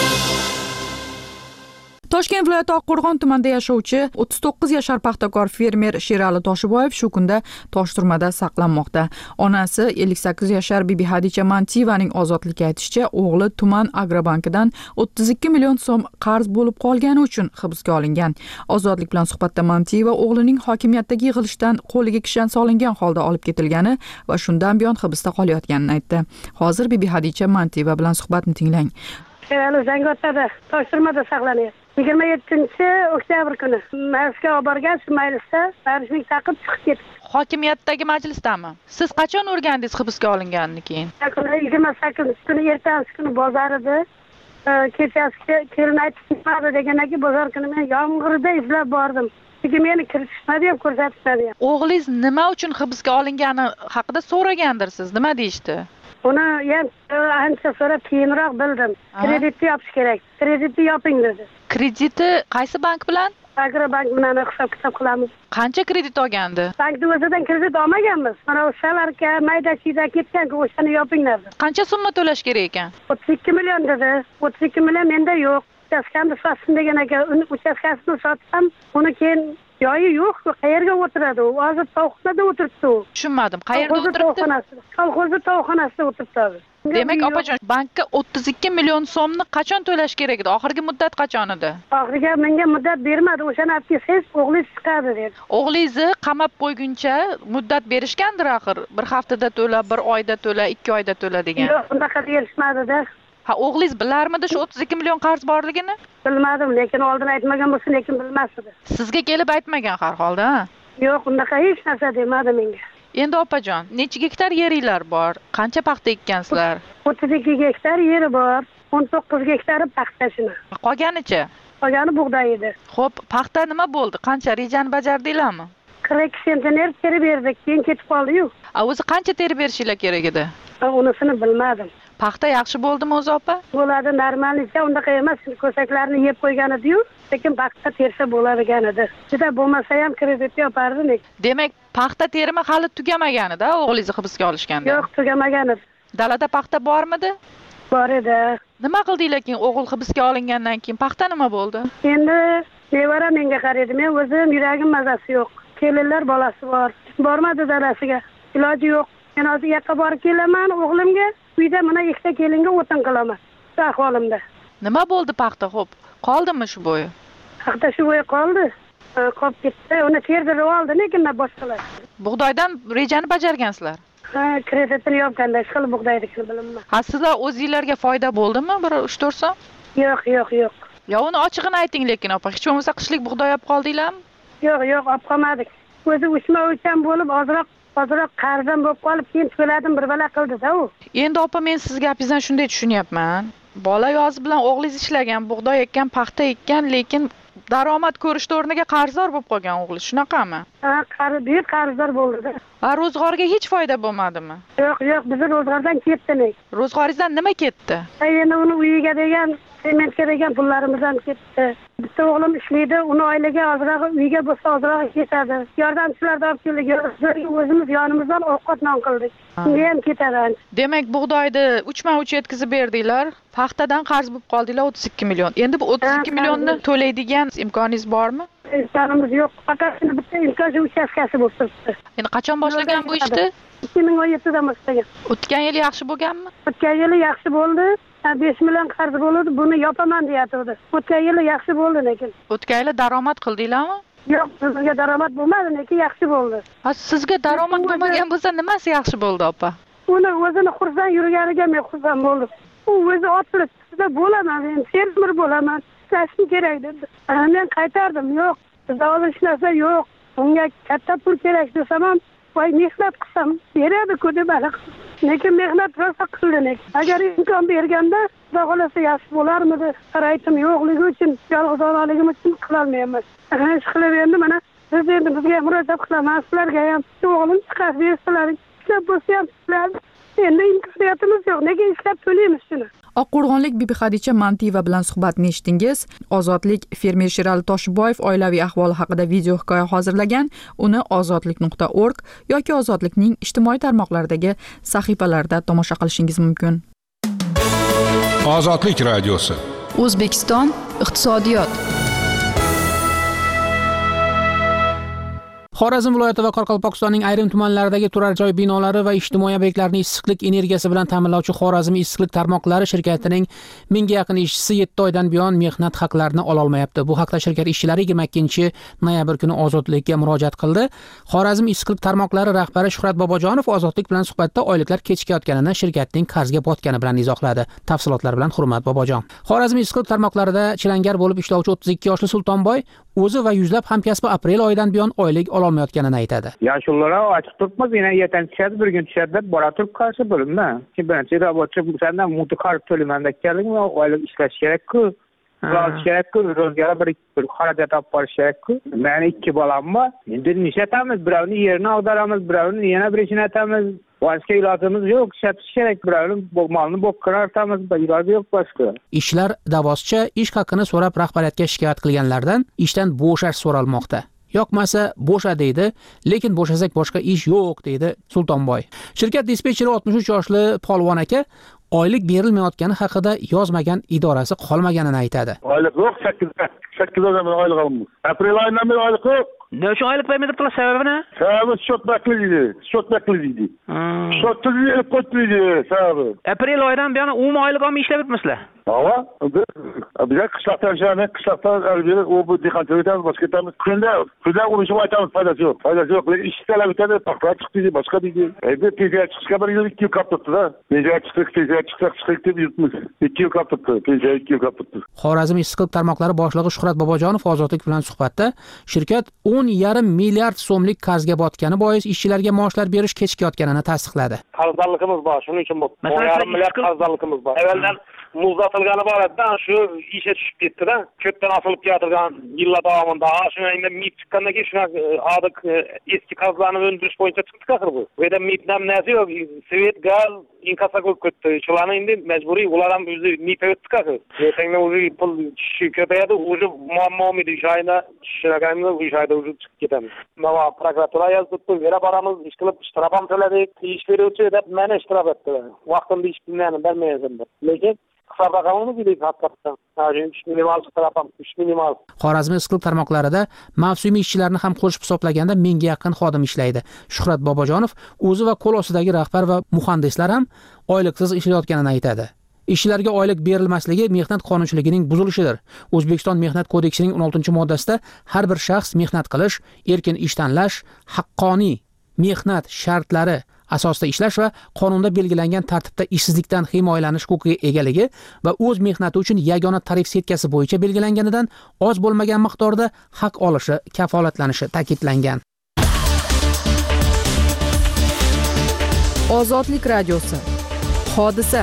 Toshkent viloyati Oqqo'rg'on tumanida yashovchi 39 yashar paxtakor fermer Sherali Toshiboyev shu kunda Toshturmada saqlanmoqda. Onasi 58 yashar Bibi Hadicha Mantiyevaning ozodlikka aytishicha, o'g'li tuman Agrobankidan 32 million so'm qarz bo'lib qolgani uchun hibsga olingan. Ozodlik bilan suhbatda Mantiyeva o'g'lining hokimiyatdagi yig'ilishdan qo'liga kishan solingan holda olib ketilgani va shundan buyon hibsda qolayotganini aytdi. Hozir Bibi Hadicha Mantiyeva bilan suhbatni tinglang. Sherali Zangiottada Toshturmada saqlanadi. 27-oktyabr kuni Marsga olib borgan Ismoilovda darsni taqib chiqib ketdi. Hokimiyatdagi majlisdami? Siz qachon o'rgandingiz hibsga olinganini keyin? 28 kuni ertasi kuni bozor edi. Kechasi kelin aytdi degandan keyin bozor kuni men yomg'irda izlab bordim. Lekin meni kiritishmadi ham, ko'rsatishmadi ham. O'g'lingiz nima uchun hibsga olingani haqida so'ragandirsiz. Nima deyishdi? Uni ham ancha so'rab keyinroq bildim. Kreditni yopish kerak. Kreditni yoping dedi. Krediti qaysi bank bilan? Agrobank bilan hisob-kitob qilamiz. Qancha kredit olgandi? Bankni o'zidan kredit olmaganmiz. Mana o'shalarga mayda-chiyda ketgan-ku, o'shani yopinglar. Qancha summa to'lash kerak ekan? 32 million dedi. 32 million menda yo'q. Uchastkani sotsin degan ekan. Uchastkasini sotsam, uni keyin joyi yo'q, qayerga o'tiradi u? Hozir tovuqxonada o'tiribdi u. Tushunmadim. Qayerda o'tiribdi? Kolxozda tovuqxonasida o'tiribdi. Demak, opajon, bankka 32 million so'mni qachon to'lash kerak edi? Oxirgi muddat qachon edi? Oxirgi menga muddat bermadi. O'shani olib kelsangiz, o'g'lingiz chiqadi dedi. O'g'lingizni qamab qo'yguncha muddat berishgandir axir. Bir haftada to'la, bir oyda to'la, 2 oyda to'la degan. Yo'q, unaqa berishmadi-da. Ha, o'g'lingiz bilarmidi shu 32 million qarz borligini? Bilmadim, lekin oldin aytmagan bo'lsa, lekin bilmasdi. Sizga kelib aytmagan har holda, ha? Yo'q, unaqa hech narsa demadi menga. Endi opajon, necha gektar yeringlar bor? Qancha paxta ekkansizlar? 32 gektar yeri bor. 19 gektari paxta shuni. Qolganicha? Qolgani bug'doy edi. Xo'p, paxta nima bo'ldi? Qancha rejani bajardinglarmi? 42 sentner terib berdik, keyin ketib qoldi-yu. O'zi qancha terib berishinglar kerak edi? Unisini bilmadim. Paxta yaxshi bo'ldimi o'zi opa? Bo'ladi, normallikda unaqa emas, ko'saklarni yeb qo'ygan edi-yu, lekin paxta tersa bo'ladigan edi. Juda bo'lmasa ham kredit yopardik. Demak, paxta terimi hali tugamagan-da, o'g'lingizni hibsga olishganda? Yo'q, tugamagan edi. Dalada paxta bormidi? Bor edi. Nima qildinglar keyin o'g'il hibsga olingandan keyin? Paxta nima bo'ldi? Endi nevara menga qaraydi. Men o'zim yuragim mazasi yo'q. Kelinlar bolasi bor. Bormadi dalasiga. Iloji yo'q. Men hozir yoqqa borib kelaman o'g'limga. Uyda mana ikkita kelinga o'tin qilaman. Shu ahvolimda. Nima bo'ldi paxta xo'p? Qoldimi shu bo'yi? Paxta shu bo'yi qoldi. Qolib ketdi. Uni terdirib oldi, lekin boshqalar. Bug'doydan rejani bajargansizlar? Ha, kreditni yopganda qilib bug'doynikini bilaman. Ha, sizlar o'zingizlarga foyda bo'ldimi? Bir 3-4 so'm? Yo'q. Yo, uni ochig'ini ayting lekin opa. Hech bo'lmasa qishlik bug'doy olib qoldinglarmi? Yo'q, olib qolmadik. O'zi uchma o'lcham bo'lib, ozroq qarzdan bo'lib qolib, keyin to'ladim, bir bala qildi-da u. Endi opa, men siz gapingizdan shunday tushunyapman. Bola yoz bilan o'g'lingiz ishlagan, bug'doy ekkan, paxta ekkan, lekin daromad ko'rishda o'rniga qarzdor bo'lib qolgan o'g'li, shunaqami? Ha, qarzdor bo'ldi. Va ro'zg'orga hech foyda bo'lmadimi? Yo'q, bizni ro'zg'ordan ketdi. Ro'zg'oringizdan nima ketdi? Endi uni uyiga degan, sementga degan pullarimizdan ketdi. Bitta o'g'lim ishlaydi, uni oilaga ozroq, uyiga bo'lsa ozroq ketadi. Yordamchilardan olib keldik, o'zimiz yonimizdan ovqat non qildik. Shunga ham ketadi. Demak, bug'doyni 3 yetkazib berdinglar, paxtadan qarz bo'lib qoldinglar 32 million. Endi bu 32 millionni to'laydigan imkoningiz bormi? Imkonimiz yo'q. Faqat bitta imkon uchastkasi bo'lib turibdi. Endi qachon boshlagan bu ishni? 2017da boshlagan. O'tgan yil yaxshi bo'lganmi? O'tgan yili yaxshi bo'ldi. 5 million qarz bo'ldi, buni yopaman deyatdi. O'tgan yili yaxshi bo'ldi lekin. O'tgan yili daromad qildinglarmi? Yo'q, bizga daromad bo'lmadi, lekin yaxshi bo'ldi. Ha, sizga daromad bo'lmagan bo'lsa, nimasi yaxshi bo'ldi, opa? Uni o'zini xursand yurganiga men xursand bo'ldim. U o'zi otilib, sizda bo'laman, men fermer bo'laman, ishlashim kerak dedi. Men qaytardim, yo'q, bizda hozir hech narsa yo'q. Unga katta pul kerak desam ham, voy mehnat qilsam, beradi-ku deb lekin mehnat rosa qildi. Agar imkon berganda, xudo xolasa yaxshi bo'larmidi? Qaraytim yo'qligi uchun, yolg'izonaligim uchun qilolmayman. Ish qilib endi mana biz endi bizga murojaat qilaman, sizlarga ham o'g'lim chiqarib bersalaring, ishlab bo'lsa ham sizlar. Endi imkoniyatimiz yo'q, nega ishlab to'laymiz shuni? Oqqo'rg'onlik Bibi Xadicha Mantiyeva bilan suhbatni eshitdingiz. Ozodlik fermer Sherali Toshboyev oilaviy ahvoli haqida video hikoya hozirlagan. Uni ozodlik.org yoki Ozodlikning ijtimoiy tarmoqlaridagi sahifalarida tomosha qilishingiz mumkin. Ozodlik radiosi. O'zbekiston iqtisodiyot. Xorazm viloyati va Qoraqalpog'istonning ayrim tumanlaridagi turar joy binolari va ijtimoiy obyektlarni issiqlik energiyasi bilan ta'minlovchi Xorazm issiqlik tarmoqlari shirkatining 1000 ga yaqin ishchisi 7 oydan buyon mehnat haqlarini ola olmayapti. Bu haqda shirkat ishchilari 22-noyabr kuni Ozodlikka murojaat qildi. Xorazm issiqlik tarmoqlari rahbari Shuhrat Bobojonov Ozodlik bilan suhbatda oyliklar kechikayotganini, shirkatning qarzga botgani bilan izohladi. Tafsilotlar bilan Hurmat Bobojon. Xorazm issiqlik tarmoqlarida chilangar bo'lib ishlovchi 32 yoshli Sultonboy o'zi va yuzlab hamkasbi aprel oyidan buyon oylik ololmayotganini aytadi. Ya shunlara ochiq turibmiz, yana ertaga tushadi, bir kun tushadi deb bora turib qarshi bo'limda. Birinchi robotchi bo'lsandan mutu qarib to'laymanda keldingmi, oylik ishlash kerak-ku. Qilish kerak-ku, ro'zg'or bir xarajat olib borish kerak-ku. Meni 2 bolam bor. Endi nishatamiz, birovni yerini ag'daramiz, birovni yana bir ishini atamiz. Boshqa ilojimiz yo'q, ishlatish kerak, birovni molni bo'kka artamiz, iloji yo'q boshqa. Ishlar davoscha ish haqini so'rab rahbariyatga shikoyat qilganlardan ishdan bo'shash so'ralmoqda. Yo'qmasa bo'sha deydi, lekin bo'shasak boshqa ish yo'q deydi Sultonboy. Shirkat dispetcheri 63 yoshli Polvon aka oylik berilmayotgani haqida yozmagan idorasi qolmaganini aytadi. Oylik yo'q, 8 oydan beri oylik olamiz. Aprel oyidan beri oylik yo'q. Ne uchun oylik bermayaptilar, sababi ne? Sababi shot bekleydi. Shotni elib qo'ydi sababi. Aprel oyidan buyon umuman oylik olmay ishlab yuribsizlar. Hava, biz qishloqdan ishlaymiz, qishloqdan albatta u bu dehqonchilikdan boshqa ketamiz. Kunda urishib aytamiz, foydasi yo'q. Lekin ish talab etadi, paxta chiqdi, boshqa deydi. Endi pensiya chiqishga bir yil 2 yil qolib turibdi-da. Pensiya chiqsak deb yuribmiz. 2 yil qolib turibdi, pensiya 2 yil qolib turibdi. Xorazm issiqlik tarmoqlari boshlig'i Shuhrat Bobojonov Ozodlik bilan suhbatda shirkat 10,5 milliard so'mlik qarzga botgani bois ishchilarga maoshlar berish kechikayotganini tasdiqladi. Qarzdorligimiz bor, shuning uchun bu 10,5 milliard qarzdorligimiz bor. Avvaldan muzlatilgani borada shu ishga tushib ketdi-da. Ko'pdan osilib keladigan yillar davomida shuna endi MIP chiqqandan keyin shuna hozir eski qarzlarni o'ndirish bo'yicha chiqdi axir bu. Bu yerda MIPdan narsa yo'q, svet, gaz, inkassa bo'lib ketdi. Shularni endi majburiy ular ham o'zi MIP o'tdi axir. Ertangdan o'zi pul tushishi ko'payadi, o'zi muammo olmaydi. Shayda tushiraganimiz o'sha shayda o'zi chiqib ketamiz. Mana prokuratura yozib, vera boramiz, ish qilib ishtirab ham to'ladik. Ish beruvchi deb meni ishtirab etdi. Vaqtimda ish bilmayman, bilmayman. Lekin Xorazm issiqlik tarmoqlarida mavsumiy ishchilarni ham qo'shib hisoblaganda 1000 ga yaqin xodim ishlaydi. Shuhrat Bobojonov o'zi va qo'l ostidagi rahbar va muhandislar ham oyliksiz ishlayotganini aytadi. Ishchilarga oylik berilmasligi mehnat qonunchiligining buzilishidir. O'zbekiston Mehnat kodeksining 16-moddasida har bir shaxs mehnat qilish, erkin ish tanlash, haqqoniy mehnat shartlari asosida ishlash va qonunda belgilangan tartibda ishsizlikdan himoyalanish huquqiga egaligi va o'z mehnati uchun yagona tarif setkasi bo'yicha belgilanganidan oz bo'lmagan miqdorda haq olishi kafolatlanishi ta'kidlangan. Ozodlik radiosi. Hodisa.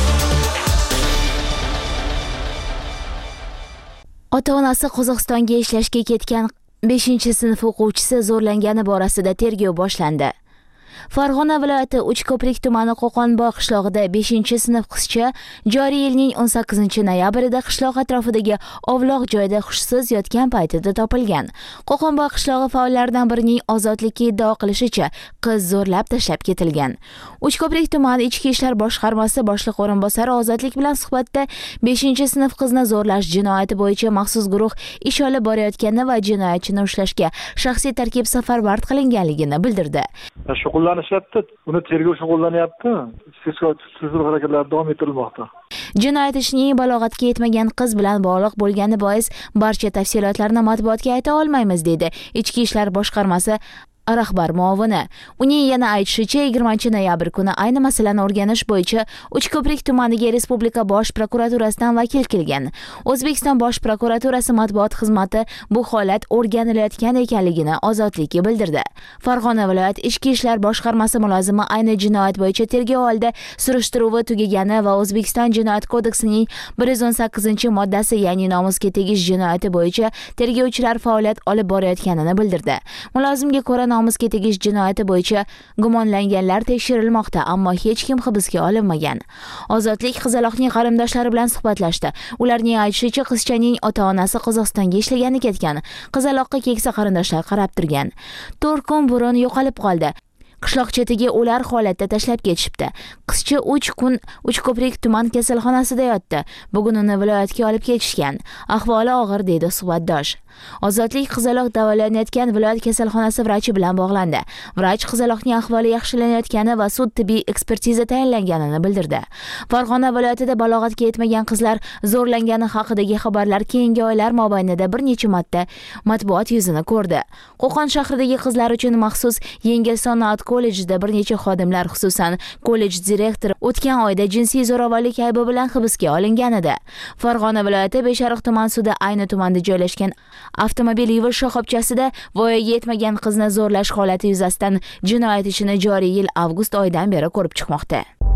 Ota-onasi Qozog'istonga ishlashga ketgan 5-sinf o'quvchisi zo'rlangani borasida tergov boshlandi. Farg'ona viloyati Uchko'prik tumani Qo'qonboy qishlog'ida 5-sinf qizcha joriy yilning 18-noyabrida qishloq atrofidagi ovloq joyda hushsiz yotgan paytida topilgan. Qo'qonboy qishlog'i faollaridan birining ozodlikka iddao qilishicha, qiz zo'rlab tashlab ketilgan. Uchko'prik tumani Ichki ishlar boshqarmasi boshliq o'rinbosari Ozodlik bilan suhbatda 5-sinf qizni zo'rlash jinoyati bo'yicha maxsus guruh ish olib borayotganini va jinoyatchini ushlashga shaxsiy tarkib safarbar qilinganligini bildirdi. Shug'ullanishyapti, uni tergov shug'ullanyapti. Surishtiruv harakatlari davom ettirilmoqda. Jinoyat ishining balog'atga yetmagan qiz bilan bog'liq bo'lgani bois barcha tafsilotlarni matbuotga ayta olmaymiz, dedi Ichki ishlar boshqarmasi rahbar muovini. Uning yana aytishicha, 20-noyabr kuni ayni masalani o'rganish bo'yicha Uchko'prik tumaniga Respublika bosh prokuraturasidan vakil kelgan. O'zbekiston bosh prokuraturasi matbuot xizmati bu holat o'rganilayotgan ekanligini Ozodlikka bildirdi. Farg'ona viloyat Ichki ishlar boshqarmasi mulozimi ayni jinoyat bo'yicha tergov oldi surishtiruvi tugagani va O'zbekiston jinoyat kodeksining 118-moddasi, ya'ni nomusga tegish jinoyati bo'yicha tergovchilar faoliyat olib borayotganini bildirdi. Mulozimga ko'ra, nomusga tegish jinoyati bo'yicha gumonlanganlar tekshirilmoqda, ammo hech kim hibsga olinmagan. Ozodlik qizaloqning qarindoshlari bilan suhbatlashdi. Ularning aytishicha, qizchaning ota-onasi Qozog'istonga ishlagani ketgan. Qizaloqqa keksa qarindoshlar qarab turgan. 4 kun burun yo'qolib qoldi. Qishloq chetiga ular holatda tashlab ketishibdi. Qizcha 3 kun Uchko'prik tuman kasalxonasida yotdi. Bugun uni viloyatga olib ketishgan. Ahvoli og'ir, dedi suhbatdosh. Ozodlik qizaloq davolanayotgan viloyat kasalxonasi vrachi bilan bog'landi. Vrach qizaloqning ahvoli yaxshilanayotgani va sud tibbiy ekspertiza tayinlanganini bildirdi. Farg'ona viloyatida balog'atga yetmagan qizlar zo'rlangani haqidagi xabarlar keyingi oylar mobaynida bir necha marta matbuot yuzini ko'rdi. Qo'qon shahridagi qizlar uchun maxsus yengil sanoat kollejida bir necha xodimlar, xususan kollej direktori o'tgan oyda jinsiy zo'ravonlik aybi bilan hibsga olingan edi. Farg'ona viloyati Beshariq tuman sudi ayni tumanda joylashgan avtomobil yuvish shoxobchasida voyaga yetmagan qizni zo'rlash holati yuzasidan jinoyat ishini joriy yil avgust oyidan beri ko'rib chiqmoqda.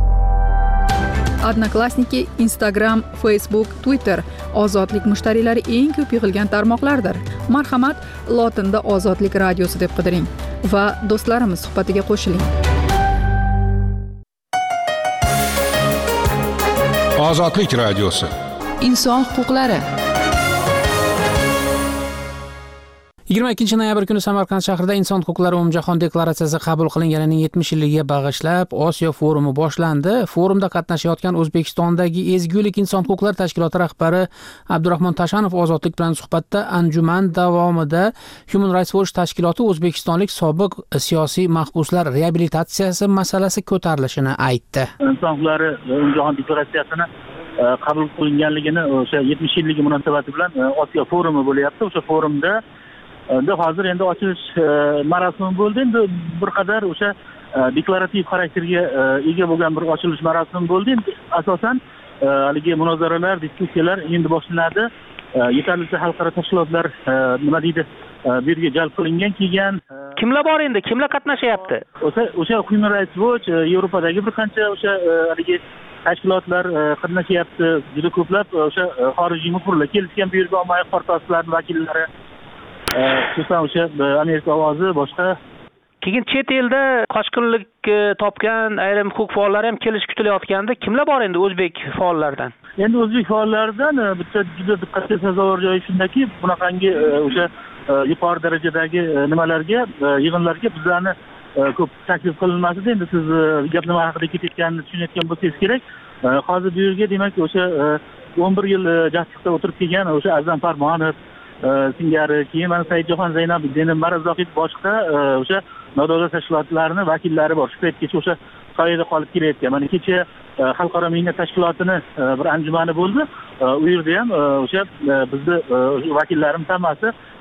Odnoklassniki, Instagram, Facebook, Twitter Ozodlik mushtariylari eng ko'p yig'ilgan tarmoqlardir. Marhamat, lotinda Ozodlik radiosi deb qidiring va do'stlarimiz suhbatiga qo'shiling. Ozodlik radiosi. Inson huquqlari. 22-noyabr kuni Samarqand shahrida Inson huquqlari umumjahon deklaratsiyasi qabul qilinganining 70 yilligiga bag'ishlab Osiyo forumi boshlandi. Forumda qatnashayotgan O'zbekistondagi Ezgulik inson huquqlari tashkiloti rahbari Abdurahmon Tashanov Ozodlik bilan suhbatda anjuman davomida Human Rights Watch tashkiloti o'zbekistonlik sobiq siyosiy mahbuslar reabilitatsiyasi masalasi ko'tarilishini aytdi. Inson huquqlari umumjahon deklaratsiyasini qabul qilinganligini o'sha 70 yilligi munosabati bilan Osiyo forumi bo'lyapti. O'sha forumda hozir endi ochilish marosimi bo'ldi. Endi bir qadar o'sha deklarativ xarakterga ega bo'lgan bir ochilish marosimi bo'ldi. Endi asosan haligi munozaralar, diskussiyalar endi boshlanadi. Yetarlicha xalqaro tashkilotlar nima deydi, bu yerga jalb qilingan, kelgan. Kimlar bor endi? Kimlar qatnashyapti? O'sha Human Rights Watch, Yevropadagi bir qancha o'sha haligi tashkilotlar qatnashyapti. Juda ko'plab o'sha xorijiy muxbirlar kelishgan, bu yerga ommaviy korpuslarning vakillari, xususan o'sha Amerika ovozi, boshqa. Keyin chet elda qochqinlik topgan ayrim huquq faollari ham kelish kutilayotganda kimlar bor endi o'zbek faollardan? Endi o'zbek faollaridan bitta juda diqqatga sazovor joyi shundaki, bunaqangi o'sha yuqori darajadagi nimalarga, yig'inlarga bizlarni ko'p taklif qilinmasdi. Endi siz gap nima haqida ketayotganini tushunayotgan bo'lsangiz kerak. Hozir bu yerga demak o'sha 11 yil jasliqda o'tirib kelgan o'sha Azam Farmonov singari, keyin mana Saidjahon Zaynabiddin, Marazzoqov, boshqa o'sha nodavlat tashkilotlarning vakillari bor. Shu paytgacha o'sha soyada qolib kelayotgan. Mana kecha xalqaro mehnat tashkilotini bir anjumani bo'ldi. U yerda ham o'sha bizni vakillarimiz hammasi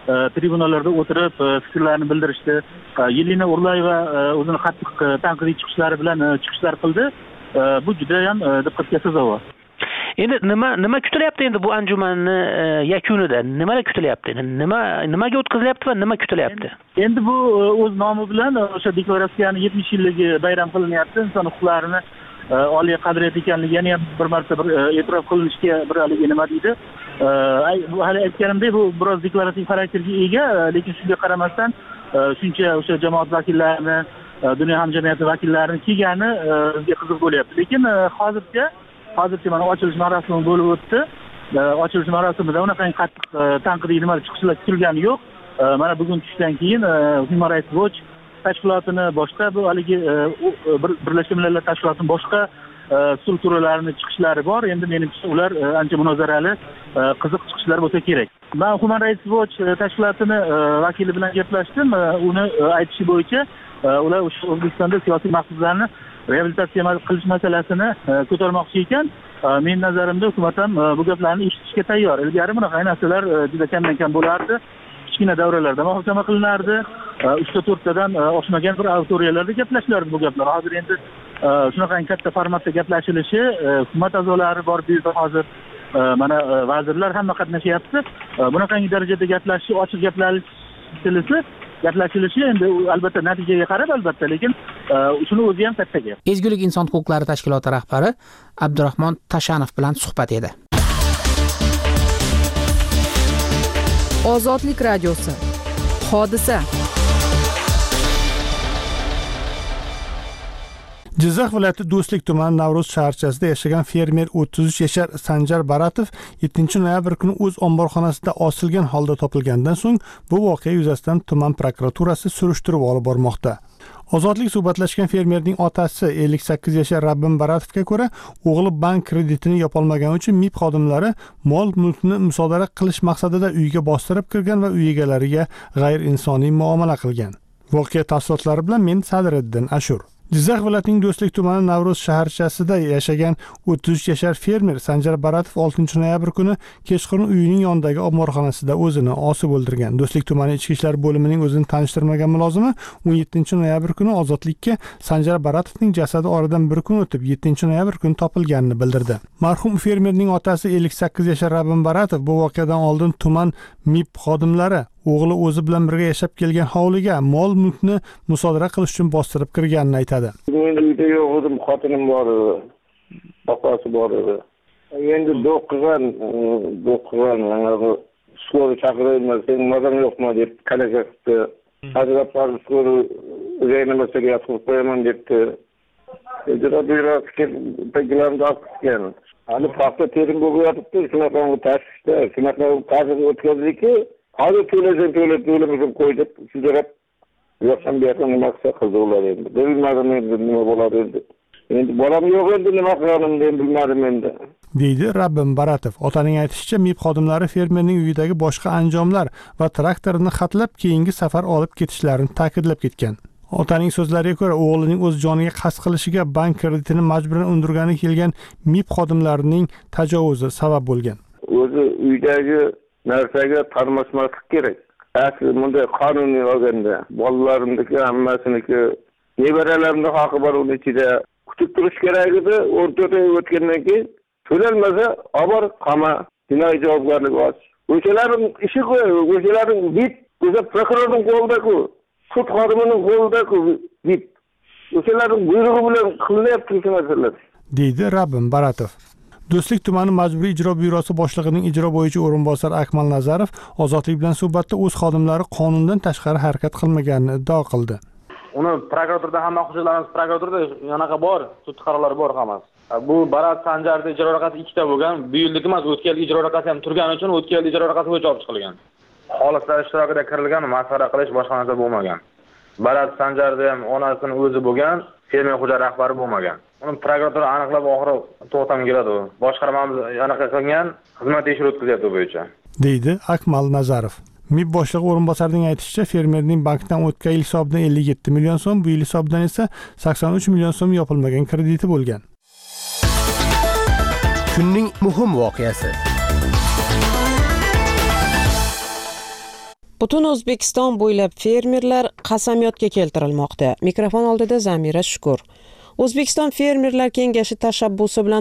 tribunalarda o'tirib fikrlarini bildirishdi. Yelena Urlayeva o'zini qattiq tanqidiy chiqishlari bilan chiqishlar qildi. Bu juda ham diqqatga sazovor. Endi nima kutilyapti endi bu anjumanni yakunida? Nimalar kutilyapti? Nimaga o'tkazilyapti va nima kutilyapti? Endi bu o'z nomi bilan o'sha deklaratsiyani 70 yilligi bayram qilinyapti. Inson huquqlarini oliy qadriyat ekanligi yana ham bir marta e'tirof qilinishiga bir nima deydi. Hali aytganimdek, bu biroz deklarativ xarakterga ega, lekin shunga qaramasdan shuncha o'sha jamoat vakillarini, dunyo hamjamiyati vakillarini kelgani bizga qiziq bo'lyapti. Lekin hozircha mana ochilish marosimi bo'lib o'tdi. Ochilish marosimida unaqa qattiq tanqidiy nimalar chiqishlar kutilgani yo'q. Mana bugun tushdan keyin Human Rights Watch tashkilotini boshqa bu haligi Birlashgan Millatlar tashkilotining boshqa strukturalarini chiqishlari bor. Endi menimcha ular ancha munozarali, qiziq chiqishlar bo'lsa kerak. Men Human Rights Watch tashkilotini vakili bilan gaplashdim. Uni aytishi bo'yicha ular O'zbekistonda siyosiy mahbuslarni reabilitatsiya qilish masalasini ko'tarmoqchi ekan. Men nazarimda hukumat ham bu gaplarni eshitishga tayyor. Ilgari bunaqa narsalar juda kamdan-kam bo'lardi. Kichkina davralarda muhokama qilinardi. 3-4 tadan oshmagan bir auditoriyalarda gaplashilardi bu gaplar. Hozir endi shunaqa katta formatda gaplashilishi, hukumat a'zolari bor bu yerda hozir mana vazirlar hamma qatnashyapti. Bunaqangi darajada gaplashish, ochiq gaplashilishi endi albatta natijaga qarab albatta, lekin shuni o'zi ham katta gap. Ezgulik inson huquqlari tashkiloti rahbari Abdurahmon Tashanov bilan suhbat edi. Ozodlik radiosi. Hodisa. Jizzax viloyati Do'stlik tumani Navro'z shaharchasida yashagan fermer 33 yashar Sanjar Baratov 7 noyabr kuni o'z omborxonasida osilgan holda topilgandan so'ng bu voqea yuzasidan tuman prokuraturasi surishtiruv olib bormoqda. Ozodlik suhbatlashgan fermerning otasi 58 yashar Rabbim Baratovga ko'ra, o'g'li bank kreditini yopolmagani uchun MIB xodimlari mol-mulkni musodara qilish maqsadida uyga bostirib kirgan va uy egalariga g'ayriinsoniy muomala qilgan. Voqea tafsilotlari bilan men Sadriddin Ashur. Jizzax viloyatining Do'stlik tumani Navro'z shaharchasida yashagan 33 yashar fermer Sanjar Baratov 6 noyabr kuni kechqurun uyining yonidagi omborxonasida o'zini osib o'ldirgan. Do'stlik tumani ichki ishlar bo'limining o'zini tanishtirmagan mulozimi 17 noyabr kuni ozodlikka Sanjar Baratovning jasadi oradan bir kun o'tib 7 noyabr kuni topilganini bildirdi. Marhum fermerning otasi 58 yashar Rabbim Baratov bu voqeadan oldin tuman MIB xodimlari o'g'li o'zi bilan birga yashab kelgan hovliga mol-mulkni musodara qilish uchun bostirib kirganini aytadi. Men uyda yo'q edim, xotinim bor edi, opasi bor edi. Endi do'qqigan, skor chaqirayman, sen madam yo'qmi deb kalaka qildi. Hazrat borib skor reanimatsiyaga yotqizib qo'yaman debdi. Ijro byurosiga tagilarni olib hali paxta terim bo'lib yotibdi, shunaqa tashvishda, shunaqa qazib o'tkazdik-ki, hozir to'lamasam qo'yib, sizlarga yo'qsan bergan maqsad qildi ular endi. Bilmadim endi nima bo'ladi endi. Endi bolam yo'q endi nima qilaman deb bilmadim endi. deydi Rabbim Baratov. Otaning aytishicha, MIB xodimlari fermerning uyidagi boshqa anjomlar va traktorini xatlab keyingi safar olib ketishlarini ta'kidlab ketgan. Otaning so'zlariga ko'ra, o'g'lining o'z joniga qasd qilishiga bank kreditini majburan undirgani kelgan MIB xodimlarining tajovuzi sabab bo'lgan. O'zi uydagi narsaga tarmashmaslik kerak. Asli bunday qonuniy olganda bolalarimniki hammasiniki nevaralarimning haqqi bor uni ichida kutib turish kerak edi. 14 oy o'tgandan keyin to'lanmasa obor qama jinoiy javobgarlik bor. O'shalarning ishi qo'y, o'shalarning bit o'sha prokurorning qo'lida-ku, sud xodimining qo'lida-ku bit. O'shalarning buyrug'i bilan qilinyapti shu masalalar, deydi Rabbim Baratov. Do'stlik tumani majburiy ijro byurosi boshlig'ining ijro bo'yicha o'rinbosari Akmal Nazarov Ozodlik bilan suhbatda o'z xodimlari qonundan tashqari harakat qilmaganini iddao qildi. Uni prokuraturada hamma hujjatlarimiz prokuraturada yonaqa bor, sud qarorlari bor hammasi. Bu Barat Sanjarda ijro ro'yxati 2 ta bo'lgan. Bu yillik emas, o'tgan yil ijro ro'yxati ham turgani uchun o'tgan yil ijro ro'yxati bo'yicha olib chiqilgan. Xolislar ishtirokida kirilgan, masxara qilish boshqa narsa bo'lmagan. Barat Sanjarda ham onasining o'zi bo'lgan, fermer xo'ja rahbari bo'lmagan. Uni prokuratura aniqlab oxiri to'xtamga keladi. Boshqarmamiz anaqa qilgan, xizmat tekshirib o'tkazyapti bo'yicha, deydi Akmal Nazarov. MIB boshlig'i o'rinbosarining aytishicha, fermerning bankdan o'tgan yil hisobidan 57 million so'm, bu yil hisobidan esa 83 million so'm yopilmagan krediti bo'lgan. Kunning muhim voqeasi. Butun O'zbekiston bo'ylab fermerlar qasamyodga keltirilmoqda. Mikrofon oldida Zamira Shukur. O'zbekiston Fermerlar Kengashi tashabbusi bilan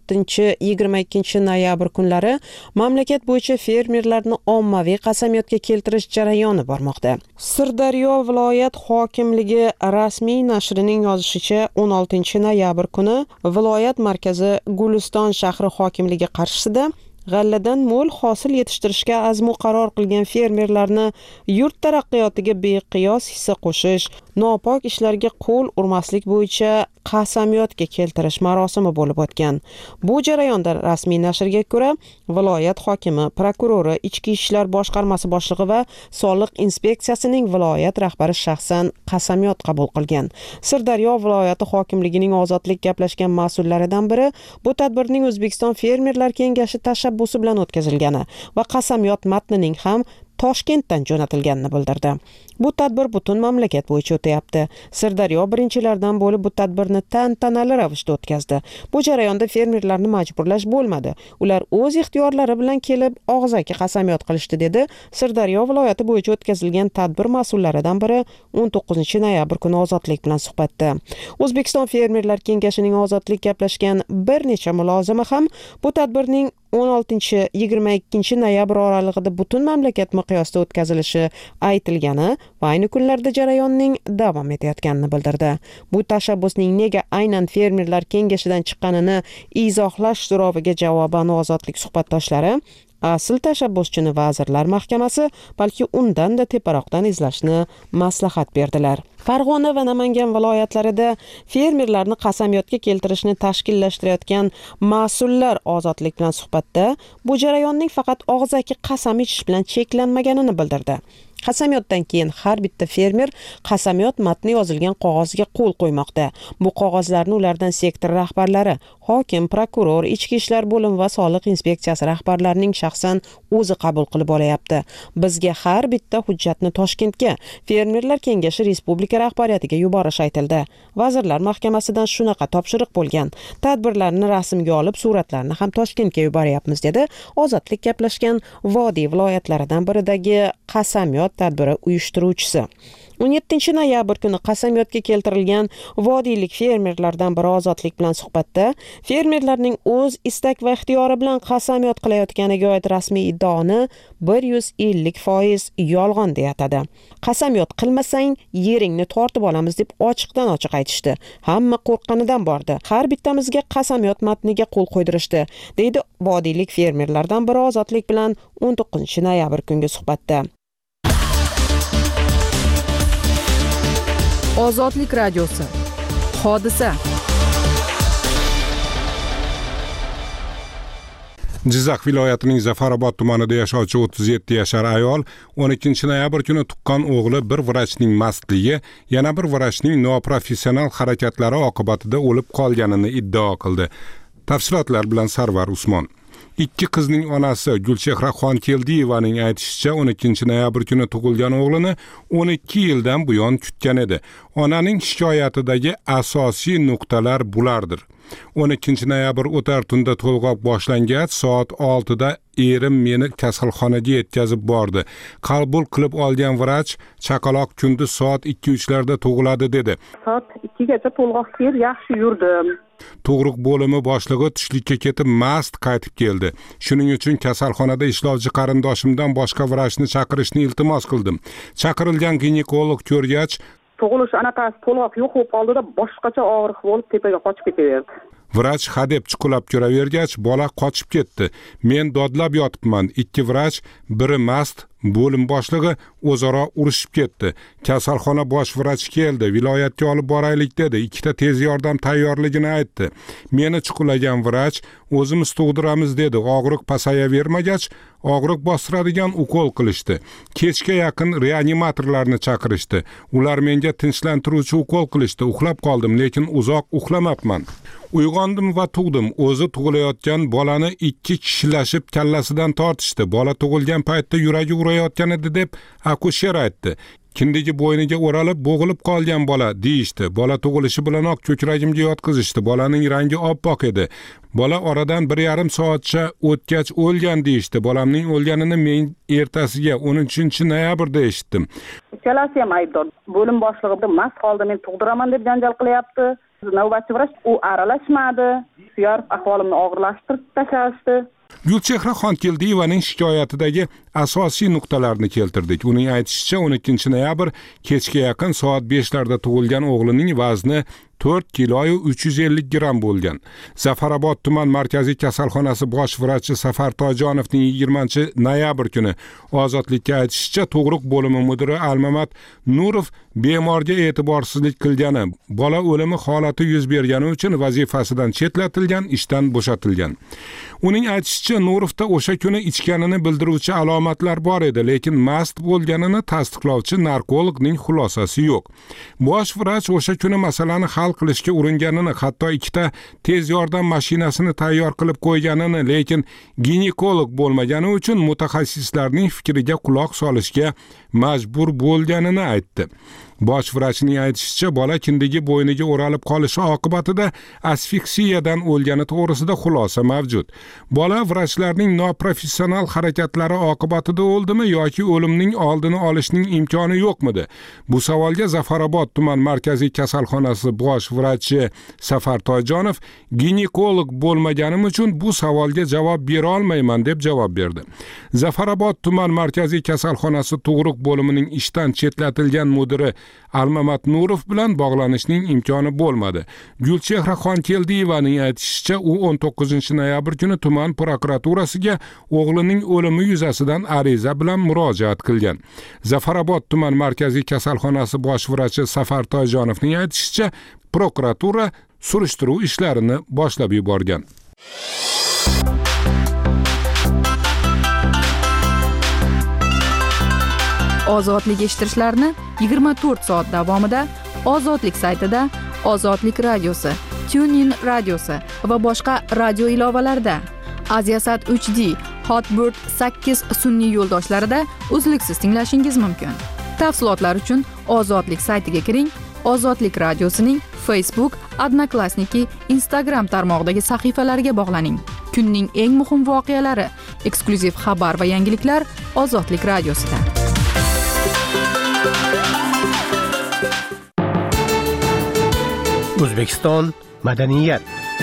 16-22 noyabr kunlari mamlakat bo'yicha fermerlarni ommaviy qasamyodga keltirish jarayoni bormoqda. Sirdaryo viloyat hokimligi rasmiy nashrining yozishicha 16 noyabr kuni viloyat markazi Guliston shahri hokimligi qarshisida g'alladan mo'l hosil yetishtirishga azmu qaror qilgan fermerlarni yurt taraqqiyotiga beqiyos hissa qo'shish, nopok ishlarga qo'l urmaslik bo'yicha qasamyodga keltirish marosimi bo'lib o'tgan. Bu jarayonda rasmiy nashrga ko'ra, viloyat hokimi, prokurori, Ichki ishlar boshqarmasi boshlig'i va soliq inspeksiyasining viloyat rahbari shaxsan qasamyod qabul qilgan. Sirdaryo viloyati hokimligining ozodlik gaplashgan mas'ullaridan biri bu tadbirning O'zbekiston Fermerlar Kengashi tashabbusi bilan o'tkazilgani va qasamyod matnining ham Toshkentdan jo'natilganini bildirdi. Bu tadbir butun mamlakat bo'yicha o'tayapti. Sirdaryo birinchilardan bo'lib bu tadbirni tantanali ravishda o'tkazdi. Bu jarayonda fermerlarni majburlash bo'lmadi. Ular o'z ixtiyorlari bilan kelib og'zaki qasamyod qilishdi, dedi Sirdaryo viloyati bo'yicha o'tkazilgan tadbir mas'ullaridan biri 19 noyabr kuni Ozodlik bilan suhbatda. O'zbekiston Fermerlar Kengashining Ozodlik gaplashgan bir necha mulozimi ham bu tadbirning 16-22 noyabr oralig'ida butun mamlakat miqyosida o'tkazilishi aytilgani va ayni kunlarda jarayonning davom etayotganini bildirdi. Bu tashabbusning nega aynan fermerlar kengashidan chiqqanini izohlash so'roviga javoban Ozodlik suhbatdoshlari asl tashabbuschini Vazirlar Mahkamasi, balki undan-da teparoqdan izlashni maslahat berdilar. Farg'ona va Namangan viloyatlarida fermerlarni qasamyodga keltirishni tashkillashtirayotgan mas'ullar Ozodlik bilan suhbatda bu jarayonning faqat og'zaki qasam ichish bilan cheklanmaganini bildirdi. Qasamyoddan keyin har bitta fermer qasamyod matni yozilgan qog'ozga qo'l qo'ymoqda. Bu qog'ozlarni ulardan sektor rahbarlari, hokim, prokuror, ichki ishlar bo'limi va soliq inspeksiyasi rahbarlarining shaxsan o'zi qabul qilib olayapti. Bizga har bitta hujjatni Toshkentga, Fermerlar Kengashi respublika rahbariyatiga yuborish aytildi. Vazirlar Mahkamasidan shunaqa topshiriq bo'lgan. Tadbirlarni rasmga olib, suratlarni ham Toshkentga yuboryapmiz, dedi Ozodlik gaplashgan Vodiy viloyatlaridan biridagi qasamyod tadbiri uyushtiruvchisi. 17 noyabr kuni qasamyodga keltirilgan vodiylik fermerlardan biri Ozodlik bilan suhbatda fermerlarning o'z istak va ixtiyori bilan qasamyod qilayotganiga oid rasmiy iddaoni 150% yolg'on deya atadi. Qasamyod qilmasang yeringni tortib olamiz deb ochiqdan ochiq aytishdi. Hamma qo'rqqanidan bordi. Har bittamizga qasamyod matniga qo'l qo'ydirishdi, deydi vodiylik fermerlardan biri Ozodlik bilan 19 noyabr kungi suhbatda. Ozodlik radiosi. Hodisa. Jizzax viloyatining Zafarobod tumanida yashovchi 37 yashar ayol 12 noyabr kuni tuqqan o'g'li bir vrachning mastligi, yana bir vrachning noprofessional harakatlari oqibatida o'lib qolganini iddao qildi. Tafsilotlar bilan Sarvar Usmon. Ikki qizning onasi Gulchehra Xonkeldiyevaning aytishicha 12 noyabr kuni tug'ilgan o'g'lini 12 yildan buyon kutgan edi. Onaning shikoyatidagi asosiy nuqtalar bulardir. 12 noyabr o'tar tunda to'lg'oq boshlangach, soat 6 da erim meni kasalxonaga yetkazib bordi. Qabul qilib olgan vrach chaqaloq kunduz soat 2-3 larda tug'iladi dedi. Soat 2 gacha to'lg'oq kelib yaxshi yurdim. Tug'ruq bo'limi boshlig'i tushlikka ketib mast qaytib keldi. Shuning uchun kasalxonada ishlovchi qarindoshimdan boshqa vrachni chaqirishni iltimos qildim. Chaqirilgan ginekolog ko'rgach, tug'ilish anaqasi to'lg'oq yo'q bo'lib qoldida boshqacha og'riq bo'lib tepaga qochib ketaverdi. Vrach hadeb chuqulab ko'ravergach, bola qochib ketdi. Men dodlab yotibman. Ikki vrach, biri mast, bo'lim boshlig'i o'zaro urushib ketdi. Kasalxona bosh vrach keldi, viloyatga olib boraylik dedi. Ikkita tez yordam tayyorligini aytdi. Meni chuqulagan vrach o'zimiz tug'diramiz dedi. Og'riq pasayavermagach, og'riq bostiradigan ukol qilishdi. Kechga yaqin reanimatorlarni chaqirishdi. Ular menga tinchlantiruvchi ukol qilishdi. Uxlab qoldim, lekin uzoq uxlamabman. Uyg'ondim va tug'dim. O'zi tug'ilayotgan bolani ikki kishilashib kallasidan tortishdi. Bola tug'ilgan paytda yuragi urayotgan edi deb akusher aytdi. kindigi bo'yniga o'ralib bo'g'ilib qolgan bola deyishdi. Bola tug'ilishi bilanoq ko'kragimga yotqizishdi. Bolaning rangi oppoq edi. Bola oradan 1,5 soatcha o'tgach o'lgan deyishdi. Bolamning o'lganini men ertasiga 13-noyabrda eshitdim. Ikkalasi ham aybdor. Bo'lim boshlig'i mast holda men tug'diraman deb janjal qilyapti. Navbatchi vrach u aralashmadi. Suyar ahvolimni og'irlashtirib tashlashdi. Gulchehra Xonkeldiyevaning shikoyatidagi asosiy nuqtalarni keltirdik. Uning aytishicha 12-noyabr kechga yaqin soat 5larda tug'ilgan o'g'lining vazni 4 kiloyu 350 gram bo'lgan. Zafarobod tuman markaziy kasalxonasi bosh vrachi Safar Toyjonovning 20-noyabr kuni Ozodlikka aytishicha, tug'ruq bo'limi mudiri Almamat Nurov bemorga e'tiborsizlik qilgani, bola o'limi holati yuz bergani uchun vazifasidan chetlatilgan, ishdan bo'shatilgan. Uning aytishicha, Nurovda o'sha kuni ichganini bildiruvchi alomatlar bor edi, lekin mast bo'lganini tasdiqlovchi narkologning xulosasi yo'q. Bosh vrach o'sha kuni masalani hal qilishga uringanini, hatto 2ta tez yordam mashinasini tayyor qilib qo'yganini, lekin ginekolog bo'lmagani uchun mutaxassislarning fikriga quloq solishga majbur bo'lganini aytdi. Bosh vrachning aytishicha, bola kindigi bo'yniga o'ralib qolishi oqibatida asfiksiyadan o'lgani to'g'risida xulosa mavjud. Bola vrachlarning noprofessional harakatlari oqibatida o'ldimi yoki o'limning oldini olishning imkoni yo'qmidi? Bu savolga Zafarobod tuman markaziy kasalxonasi bosh vrachi Safar Toyjonov ginekolog bo'lmaganim uchun bu savolga javob bera olmayman deb javob berdi. Zafarobod tuman markaziy kasalxonasi tug'ruq bo'limining ishdan chetlatilgan mudiri Almamat Nurov bilan bog'lanishning imkoni bo'lmadi. Gulchehra Xonkeldiyevaning aytishicha, u 19-noyabr kuni tuman prokuraturasiga o'g'lining o'limi yuzasidan ariza bilan murojaat qilgan. Zafarobod tuman markaziy kasalxonasi bosh vrachi Safar Toyjonovning aytishicha, prokuratura surishtiruv ishlarini boshlab yuborgan. Ozodlik eshittirishlarni 24 soat davomida Ozodlik saytida, Ozodlik radiosi, TuneIn radiosi va boshqa radio ilovalarida, Aziasat 3D, Hotbird 8 sun'iy yo'ldoshlarida uzluksiz tinglashingiz mumkin. Tafsilotlar uchun Ozodlik saytiga kiring. Ozodlik radiosining Facebook, Odnoklassniki, Instagram tarmog'idagi sahifalariga bog'laning. Kunning eng muhim voqealari, eksklyuziv xabar va yangiliklar Ozodlik radiosida. O'zbekiston madaniyat.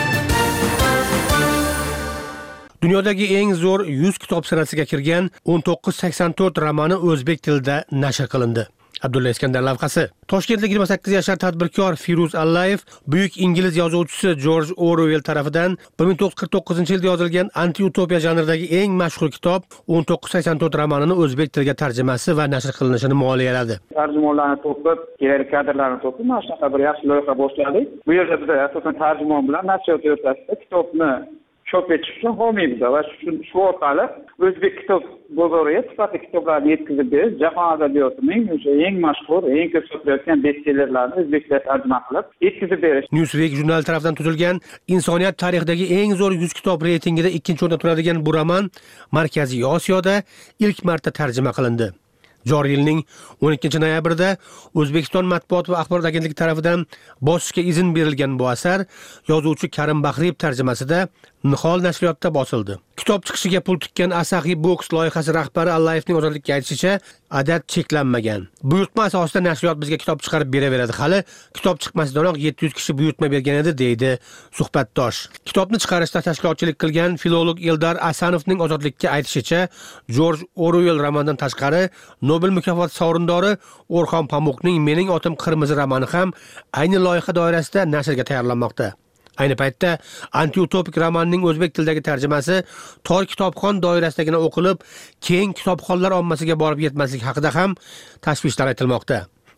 Dunyodagi eng zo'r 100 kitob sirasiga kirgan 1984 romani o'zbek tilida nashr qilindi. Abdulla Iskandar lavhasi. Toshkentlik 28 yashar tadbirkor Firuz Allayev buyuk ingliz yozuvchisi George Orwell tarafidan 1949-yilda yozilgan anti-utopiya janridagi eng mashhur kitob 1984 romanini o'zbek tiliga tarjimasi va nashr qilinishini moliyaladi. Tarjimonlarni to'plab, kerakli kadrlarni to'plab, mana shunaqa bir yaxshi loyiha boshladik. Bu yerda biz asosan tarjimon bilan nashriyot o'rtasida kitobni chop etish uchun homiymiz va shu orqali o'zbek kitob bozoriga sifatli kitoblarni yetkazib berish, jahon adabiyotining o'sha eng mashhur, eng ko'p sotilayotgan bestsellerlarni o'zbekcha tarjima qilib yetkazib berish. Newsweek jurnali tomonidan tuzilgan insoniyat tarixidagi eng zo'r 100 kitob reytingida 2-o'rinda turadigan bu roman Markaziy Osiyoda ilk marta tarjima qilindi. Joriy yilning 12-noyabrida O'zbekiston matbuot va axborot agentligi tomonidan bosishga izn berilgan bu asar yozuvchi Karim Bahriyev tarjimasida Nihol nashriyotida bosildi. Kitob chiqishiga pul tikkan Asahi Books loyihasi rahbari Allayevning Ozodlikka aytishicha, adad cheklanmagan. Buyurtma asosida nashriyot bizga kitob chiqarib beraveradi. Hali kitob chiqmasidanoq 700 kishi buyurtma bergan edi, deydi suhbatdosh. Kitobni chiqarishda tashkilotchilik qilgan filolog Eldar Asanovning Ozodlikka aytishicha, George Orwell romanidan tashqari Nobel mukofoti sovrindori O'rxon Pamukning Mening otim qirmizi romani ham ayni loyiha doirasida nashrga tayyorlanmoqda. Ayni paytda anti-utopik romanning o'zbek tilidagi tarjimasi tor kitobxon doirasidagina o'qilib, keng kitobxonlar ommasiga borib yetmasligi haqida ham tashvishlar aytilmoqda.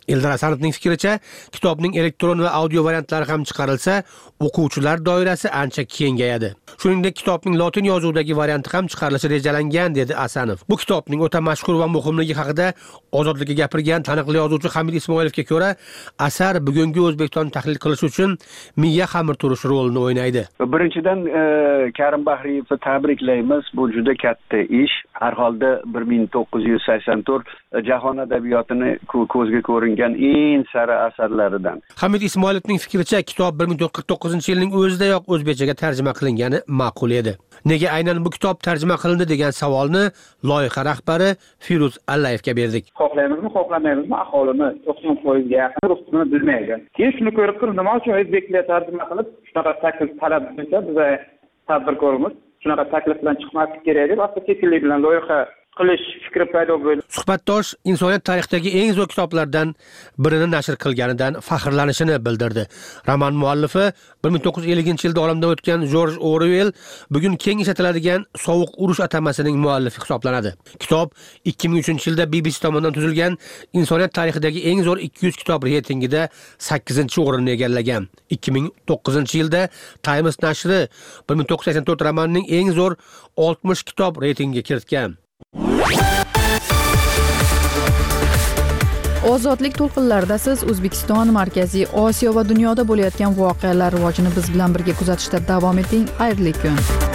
Eldor Asanovning fikricha, kitobning elektron va audio variantlari ham chiqarilsa, o'quvchilar doirasi ancha kengayadi. Shuningdek, kitobning lotin yozuvidagi varianti ham chiqarilishi rejalangan, dedi Asanov. Bu kitobning o'ta mashhur va muhimligi haqida Ozodlikka gapirgan taniqli yozuvchi Hamid Ismoilovga ko'ra, asar bugungi O'zbekiston tahlil qilish uchun miya xamirturush rolini o'ynaydi. Birinchidan Karim Bahriyevni tabriklaymiz. Bu juda katta ish. Har holda 1984 jahon adabiyotini ko'zga ko'ringan eng sara asarlaridan. Hamid Ismoilovning fikricha, kitob 1949-yilning o'zidayoq o'zbekchaga tarjima qilingani ma'qul edi. Nega aynan bu kitob tarjima qilindi degan savolni loyiha rahbari Firuz Allayevga berdik. Xohlaymizmi, xohlamaymizmi, aholini 90%ga yaqin rus tilini bilmaydi. Keyin shuni ko'rib turib, nima uchun o'zbekcha tarjima qilib, shunaqa taklif talab qilsa, biz tadbirkorimiz shunaqa taklif bilan chiqmaslik kerak deb, asta-sekinlik bilan loyiha qilish fikri paydo bo'ldi. Suhbatdosh insoniyat tarixidagi eng zo'r kitoblardan birini nashr qilganidan faxrlanishini bildirdi. Roman muallifi 1950-yilda olamdan o'tgan Jorj Orwell bugun keng ishlatiladigan Sovuq urush atamasining muallifi hisoblanadi. Kitob 2003-yilda BBC tomonidan tuzilgan insoniyat tarixidagi eng zo'r 200 kitob reytingida 8-o'rinni egallagan. 2009-yilda Times nashri 1984 romanining eng zo'r 60 kitob reytingiga kiritgan. Ozodlik to'lqinlarida siz O'zbekiston, Markaziy Osiyo va dunyoda bo'layotgan voqealar rivojini biz bilan birga kuzatishda davom eting. Xayrli kun.